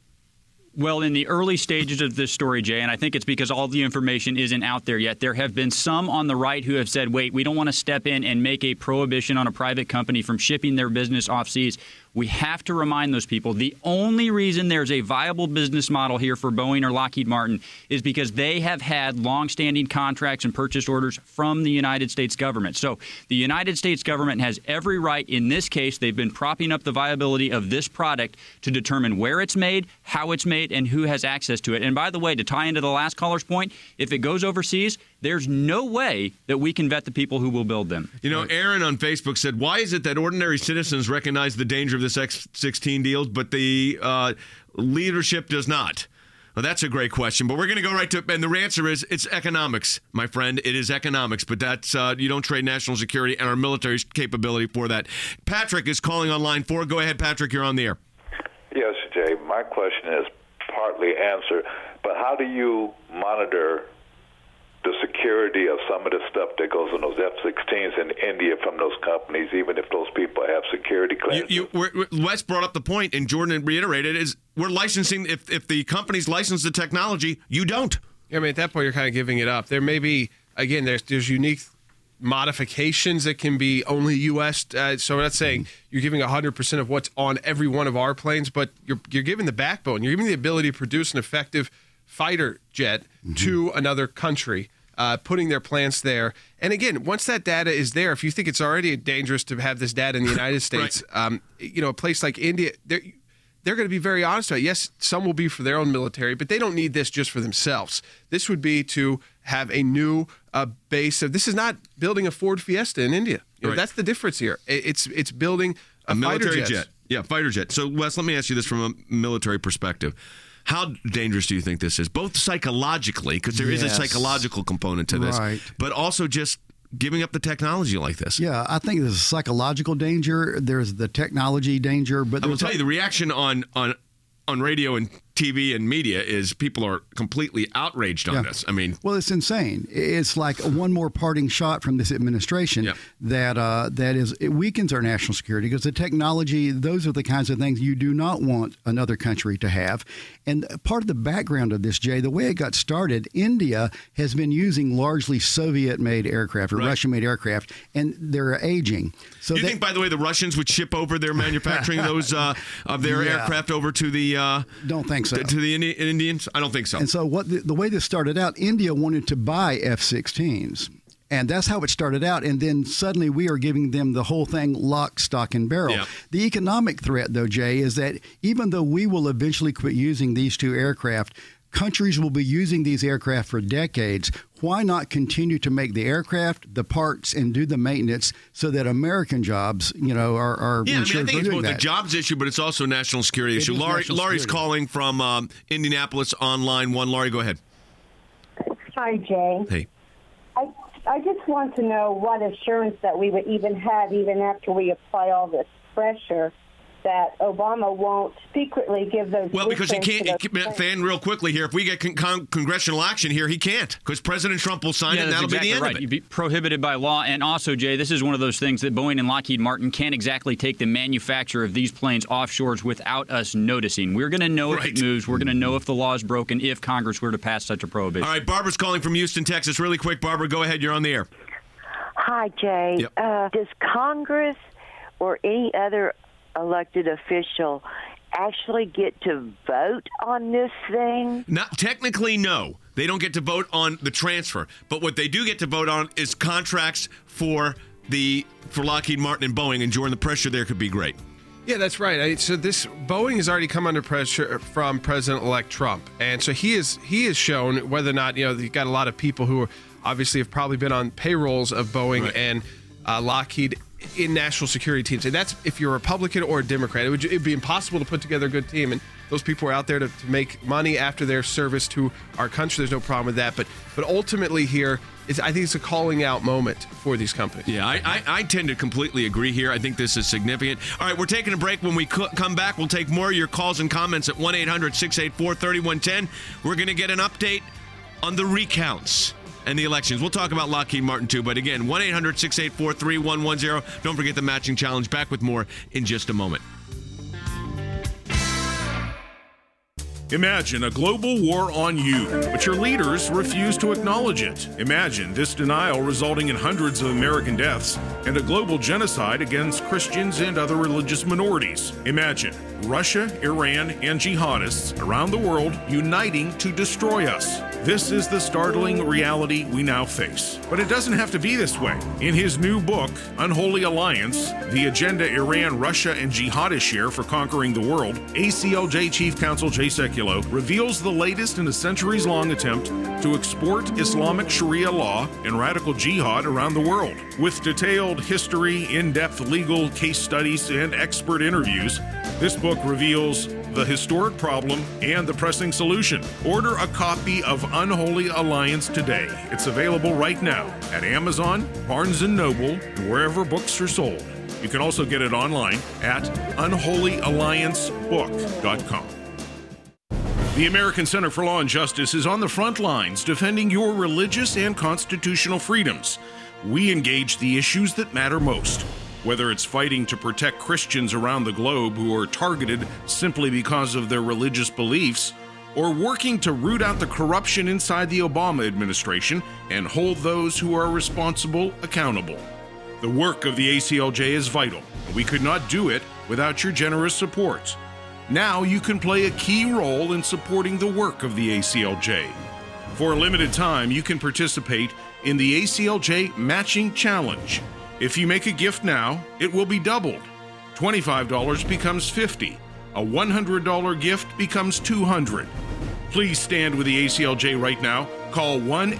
Well, in the early stages of this story, Jay, and I think it's because all the information isn't out there yet, there have been some on the right who have said, wait, we don't want to step in and make a prohibition on a private company from shipping their business off seas. We have to remind those people the only reason there's a viable business model here for Boeing or Lockheed Martin is because they have had longstanding contracts and purchase orders from the United States government. So the United States government has every right. In this case, they've been propping up the viability of this product to determine where it's made, how it's made, and who has access to it. And by the way, to tie into the last caller's point, if it goes overseas, there's no way that we can vet the people who will build them. Aaron on Facebook said, why is it that ordinary citizens recognize the danger of this X-16 deals, but the leadership does not? Well, that's a great question, but we're going to go right to it. And the answer is it's economics, my friend. It is economics, but that's you don't trade national security and our military's capability for that. Patrick is calling on line 4. Go ahead, Patrick. You're on the air. Yes, Jay. My question is partly answered, but how do you monitor the security of some of the stuff that goes on those F-16s in India from those companies, even if those people have security clearances? Wes brought up the point, and Jordan reiterated, is we're licensing, if the companies license the technology, you don't. Yeah, I mean, at that point, you're kind of giving it up. There may be, again, there's unique modifications that can be only U.S. So I'm not saying you're giving 100% of what's on every one of our planes, but you're giving the backbone. You're giving the ability to produce an effective fighter jet to another country, putting their plants there. And again, once that data is there, if you think it's already dangerous to have this data in the United States, right. A place like India, they're going to be very honest about it. Yes, some will be for their own military, but they don't need this just for themselves. This would be to have a new base of. This is not building a Ford Fiesta in India. Right. That's the difference here. It's building a military fighter jet. Yeah, fighter jet. So, Wes, let me ask you this from a military perspective. How dangerous do you think this is? Both psychologically, because there is a psychological component to this, but also just giving up the technology like this. Yeah, I think there's a psychological danger. There's the technology danger. But I will tell you, the reaction on radio and TV and media is people are completely outraged on this. I mean, well, it's insane. It's like one more parting shot from this administration that it weakens our national security, because the technology, those are the kinds of things you do not want another country to have. And part of the background of this, Jay, the way it got started, India has been using largely Soviet-made aircraft or Russian-made aircraft, and they're aging. So you think, by the way, the Russians would ship over their manufacturing those of their aircraft over to the don't think so. To the Indians? I don't think so. And so the way this started out, India wanted to buy F-16s. And that's how it started out. And then suddenly we are giving them the whole thing lock, stock, and barrel. Yeah. The economic threat, though, Jay, is that even though we will eventually quit using these two aircraft, countries will be using these aircraft for decades. Why not continue to make the aircraft, the parts, and do the maintenance so that American jobs, are I insured think it's both that. a jobs issue, but it's also a national security issue. Laurie's calling from Indianapolis on line 1. Laurie, go ahead. Hi, Jay. Hey. I just want to know what assurance that we would even have, even after we apply all this pressure, that Obama won't secretly give those. Well, because he can't. Fan, real quickly here, if we get congressional action here, he can't, because President Trump will sign it, and that'll be the end of it. You'd be prohibited by law. And also, Jay, this is one of those things that Boeing and Lockheed Martin can't exactly take the manufacture of these planes offshores without us noticing. We're going to know if it moves. We're going to know if the law is broken if Congress were to pass such a prohibition. All right, Barbara's calling from Houston, Texas. Really quick, Barbara, go ahead. You're on the air. Hi, Jay. Yep. Does Congress or any other elected official actually get to vote on this thing? Not technically, no. They don't get to vote on the transfer. But what they do get to vote on is contracts for Lockheed Martin and Boeing, and Jordan, the pressure there could be great. Yeah, that's right. So Boeing has already come under pressure from President-elect Trump, and so he has shown whether or not you've got a lot of people who obviously have probably been on payrolls of Boeing and Lockheed in national security teams. And that's if you're a Republican or a Democrat. It'd be impossible to put together a good team. And those people are out there to make money after their service to our country. There's no problem with that. But ultimately here, I think it's a calling out moment for these companies. Yeah, I tend to completely agree here. I think this is significant. All right, we're taking a break. When we come back, we'll take more of your calls and comments at 1-800-684-3110. We're going to get an update on the recounts and the elections. We'll talk about Lockheed Martin too, but again, 1-800-684-3110. Don't forget the matching challenge. Back with more in just a moment. Imagine a global war on you, but your leaders refuse to acknowledge it. Imagine this denial resulting in hundreds of American deaths and a global genocide against Christians and other religious minorities. Imagine Russia, Iran, and jihadists around the world uniting to destroy us. This is the startling reality we now face. But it doesn't have to be this way. In his new book, Unholy Alliance, The Agenda Iran, Russia, and Jihadists Share for Conquering the World, ACLJ Chief Counsel Jay Sekulow reveals the latest in a centuries-long attempt to export Islamic Sharia law and radical jihad around the world. With detailed history, in-depth legal case studies, and expert interviews, this book reveals the historic problem and the pressing solution. Order a copy of Unholy Alliance today. It's available right now at Amazon, Barnes & Noble, and wherever books are sold. You can also get it online at unholyalliancebook.com. The American Center for Law and Justice is on the front lines defending your religious and constitutional freedoms. We engage the issues that matter most. Whether it's fighting to protect Christians around the globe who are targeted simply because of their religious beliefs, or working to root out the corruption inside the Obama administration and hold those who are responsible accountable. The work of the ACLJ is vital, and we could not do it without your generous support. Now you can play a key role in supporting the work of the ACLJ. For a limited time, you can participate in the ACLJ Matching Challenge. If you make a gift now, it will be doubled. $25 becomes $50. A $100 gift becomes $200. Please stand with the ACLJ right now. Call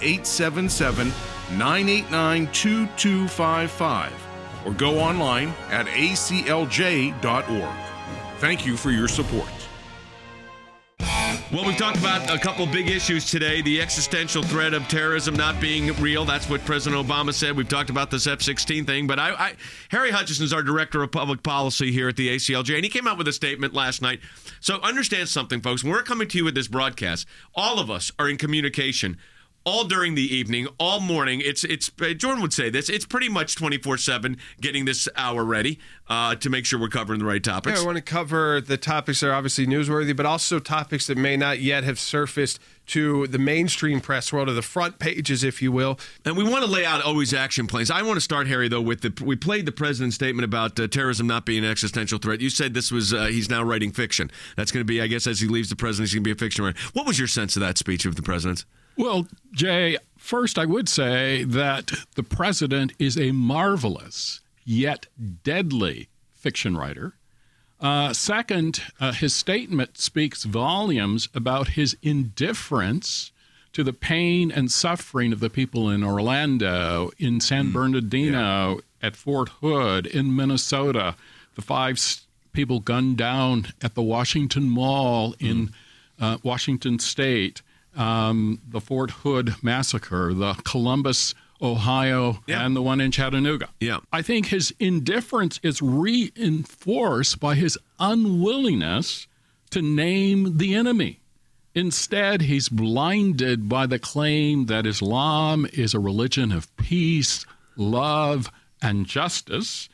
1-877-989-2255 or go online at aclj.org. Thank you for your support. Well, we've talked about a couple big issues today. The existential threat of terrorism not being real. That's what President Obama said. We've talked about this F-16 thing. But Harry Hutchison is our director of public policy here at the ACLJ, and he came out with a statement last night. So understand something, folks. When we're coming to you with this broadcast, all of us are in communication all during the evening, all morning. It's Jordan would say this. It's pretty much 24/7 getting this hour ready to make sure we're covering the right topics. Yeah, we want to cover the topics that are obviously newsworthy, but also topics that may not yet have surfaced to the mainstream press world, or the front pages, if you will. And we want to lay out always action plans. I want to start, Harry, though, with we played the president's statement about terrorism not being an existential threat. You said this was he's now writing fiction. That's going to be, I guess, as he leaves the presidency, he's going to be a fiction writer. What was your sense of that speech of the president's? Well, Jay, first I would say that the president is a marvelous yet deadly fiction writer. Second, his statement speaks volumes about his indifference to the pain and suffering of the people in Orlando, in San Bernardino, at Fort Hood, in Minnesota, the 5 people gunned down at the Washington Mall in Washington State, the Fort Hood massacre, the Columbus, Ohio, and the one in Chattanooga. Yeah. I think his indifference is reinforced by his unwillingness to name the enemy. Instead, he's blinded by the claim that Islam is a religion of peace, love, and justice.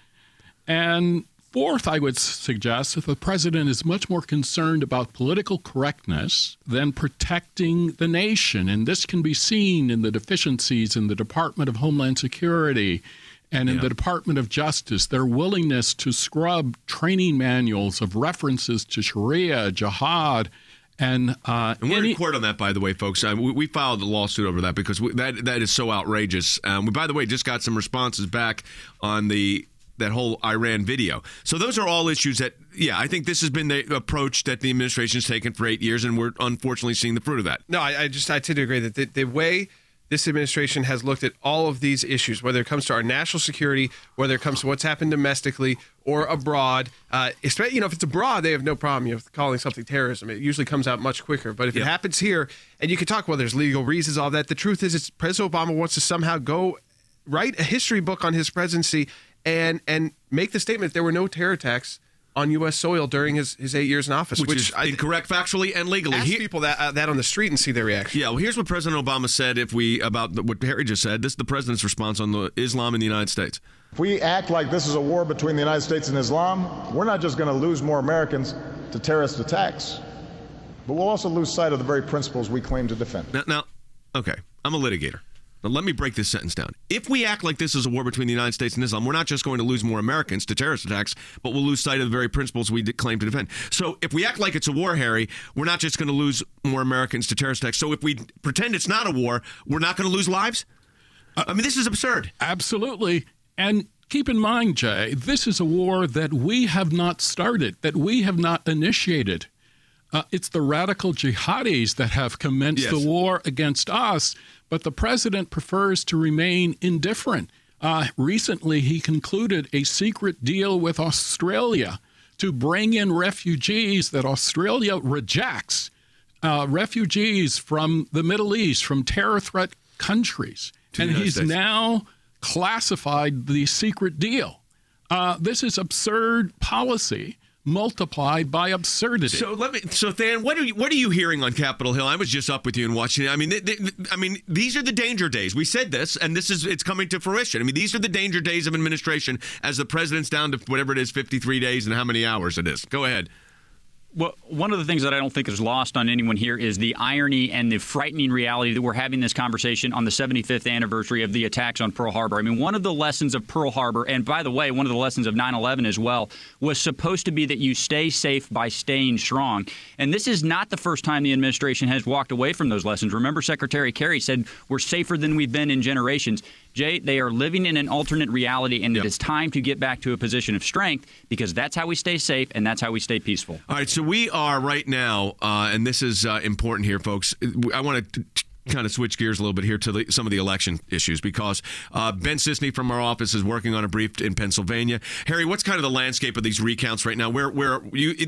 And fourth, I would suggest that the president is much more concerned about political correctness than protecting the nation. And this can be seen in the deficiencies in the Department of Homeland Security and in the Department of Justice, their willingness to scrub training manuals of references to Sharia, jihad, and we're in court on that, by the way, folks. We filed a lawsuit over that because that is so outrageous. We, by the way, just got some responses back on that whole Iran video. So those are all issues that, I think this has been the approach that the administration has taken for 8 years, and we're unfortunately seeing the fruit of that. No, I tend to agree that the way this administration has looked at all of these issues, whether it comes to our national security, whether it comes to what's happened domestically or abroad, especially, if it's abroad, they have no problem calling something terrorism. It usually comes out much quicker. But if it happens here, and you can talk, well, there's legal reasons, all that. The truth is, President Obama wants to somehow go write a history book on his presidency and make the statement that there were no terror attacks on U.S. soil during his 8 years in office, which is incorrect factually and legally. Ask people that on the street and see their reaction. Yeah, well, here's what President Obama said about what Harry just said. This is the president's response on the Islam in the United States. If we act like this is a war between the United States and Islam, we're not just going to lose more Americans to terrorist attacks, but we'll also lose sight of the very principles we claim to defend. Now, okay, I'm a litigator. Now, let me break this sentence down. If we act like this is a war between the United States and Islam, we're not just going to lose more Americans to terrorist attacks, but we'll lose sight of the very principles we claim to defend. So if we act like it's a war, Harry, we're not just going to lose more Americans to terrorist attacks. So if we pretend it's not a war, we're not going to lose lives? I mean, this is absurd. Absolutely. And keep in mind, Jay, this is a war that we have not started, that we have not initiated. It's the radical jihadis that have commenced the war against us, but the president prefers to remain indifferent. Recently, he concluded a secret deal with Australia to bring in refugees that Australia rejects, refugees from the Middle East, from terror threat countries. And he's now classified the secret deal. This is absurd policy multiplied by absurdity. So Than, what are you hearing on Capitol Hill? I was just up with you and watching it. I mean, these are the danger days. We said this, and it's coming to fruition. I mean, these are the danger days of administration as the president's down to whatever it is, 53 days and how many hours it is. Go ahead. Well, one of the things that I don't think is lost on anyone here is the irony and the frightening reality that we're having this conversation on the 75th anniversary of the attacks on Pearl Harbor. I mean, one of the lessons of Pearl Harbor, and by the way, one of the lessons of 9/11 as well, was supposed to be that you stay safe by staying strong. And this is not the first time the administration has walked away from those lessons. Remember, Secretary Kerry said we're safer than we've been in generations. Jay, they are living in an alternate reality, and it is time to get back to a position of strength because that's how we stay safe and that's how we stay peaceful. All right, so we are right now, and this is important here, folks. I want to kind of switch gears a little bit here to some of the election issues, because Ben Sisney from our office is working on a brief in Pennsylvania. Harry, what's kind of the landscape of these recounts right now? We were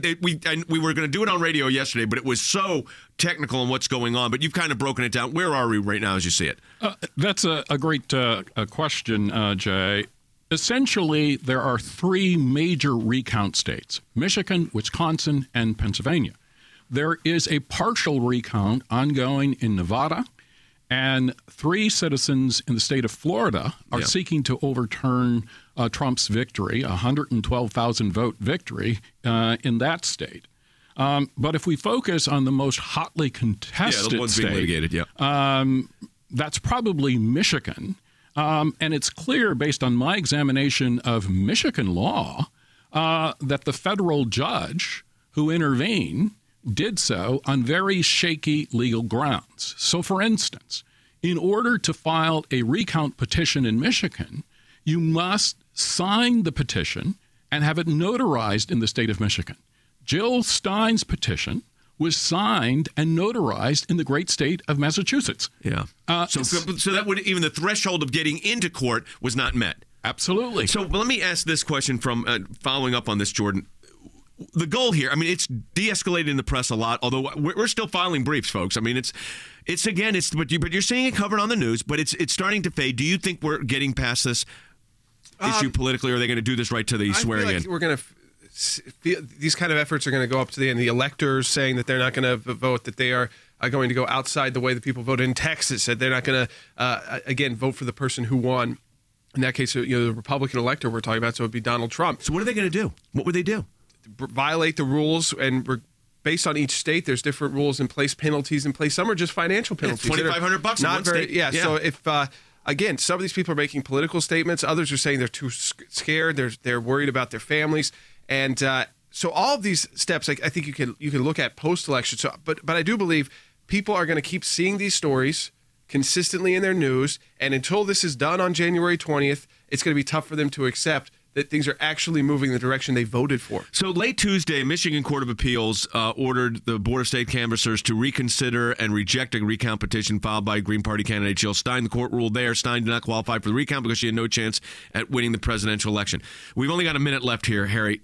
going to do it on radio yesterday, but it was so technical in what's going on. But you've kind of broken it down. Where are we right now as you see it? That's a great question, Jay. Essentially, there are three major recount states: Michigan, Wisconsin, and Pennsylvania. There is a partial recount ongoing in Nevada, and 3 citizens in the state of Florida are seeking to overturn Trump's victory, a 112,000 vote victory in that state. But if we focus on the most hotly contested the ones state, being litigated, that's probably Michigan. And it's clear, based on my examination of Michigan law, that the federal judge who intervened did so on very shaky legal grounds. So, for instance, in order to file a recount petition in Michigan, you must sign the petition and have it notarized in the state of Michigan. Jill Stein's petition was signed and notarized in the great state of Massachusetts. Yeah. So that would, even the threshold of getting into court was not met. Absolutely. So let me ask this question from following up on this, Jordan. The goal here, I mean, it's de-escalated in the press a lot, although we're still filing briefs, folks. I mean, but you're seeing it covered on the news, but it's starting to fade. Do you think we're getting past this issue politically, or are they going to do this right to the swearing in? We're going to these kind of efforts are going to go up to the end. The electors saying that they're not going to vote, that they are going to go outside the way that people voted in Texas, that they're not going to, again, vote for the person who won. In that case, the Republican elector we're talking about, so it would be Donald Trump. So what are they going to do? What would they do? Violate the rules, and based on each state, there's different rules in place, penalties in place. Some are just financial penalties. $2,500 in one state. Yeah. So if again, some of these people are making political statements, others are saying they're too scared, they're worried about their families, and so all of these steps, I think you can look at post-election. So, but I do believe people are going to keep seeing these stories consistently in their news, and until this is done on January 20th, it's going to be tough for them to accept that things are actually moving in the direction they voted for. So late Tuesday, Michigan Court of Appeals ordered the Board of State Canvassers to reconsider and reject a recount petition filed by Green Party candidate Jill Stein. The court ruled there Stein did not qualify for the recount because she had no chance at winning the presidential election. We've only got a minute left here, Harry.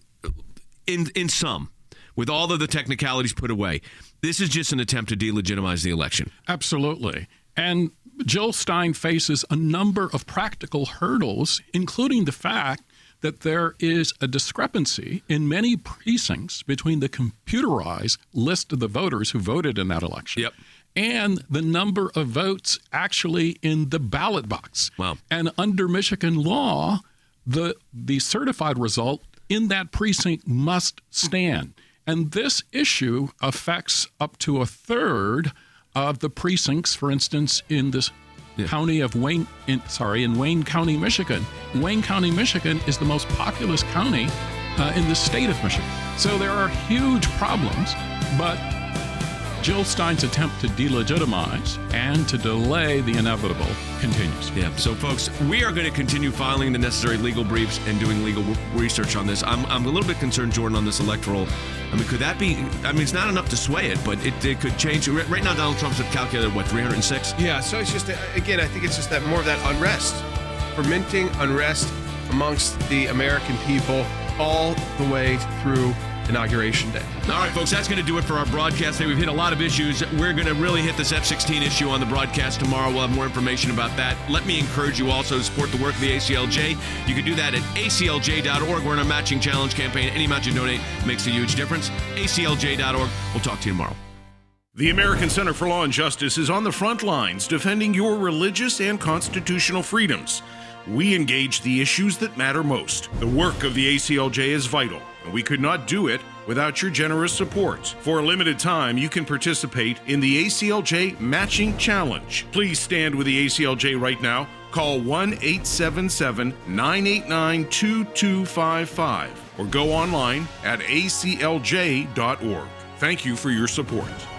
In sum, with all of the technicalities put away, this is just an attempt to delegitimize the election. Absolutely. And Jill Stein faces a number of practical hurdles, including the fact that there is a discrepancy in many precincts between the computerized list of the voters who voted in that election and the number of votes actually in the ballot box. Wow. And under Michigan law, the certified result in that precinct must stand. And this issue affects up to a third of the precincts, for instance, in this county of in Wayne County, Michigan. Wayne County, Michigan is the most populous county in the state of Michigan. So there are huge problems, but Jill Stein's attempt to delegitimize and to delay the inevitable continues. Yeah. So, folks, we are going to continue filing the necessary legal briefs and doing legal research on this. I'm a little bit concerned, Jordan, on this electoral. I mean, could that be? I mean, it's not enough to sway it, but it could change. Right now, Donald Trump's calculated 306. Yeah. So it's just again, I think it's just that more of that unrest, fermenting unrest amongst the American people all the way through Inauguration Day. All right, folks, that's going to do it for our broadcast today. We've hit a lot of issues. We're going to really hit this F-16 issue on the broadcast tomorrow. We'll have more information about that. Let me encourage you also to support the work of the ACLJ. You can do that at aclj.org. We're in a matching challenge campaign. Any amount you donate makes a huge difference. aclj.org. We'll talk to you tomorrow. The American Center for Law and Justice is on the front lines defending your religious and constitutional freedoms. We engage the issues that matter most. The work of the ACLJ is vital, and we could not do it without your generous support. For a limited time, you can participate in the ACLJ Matching Challenge. Please stand with the ACLJ right now. Call 1-877-989-2255 or go online at aclj.org. Thank you for your support.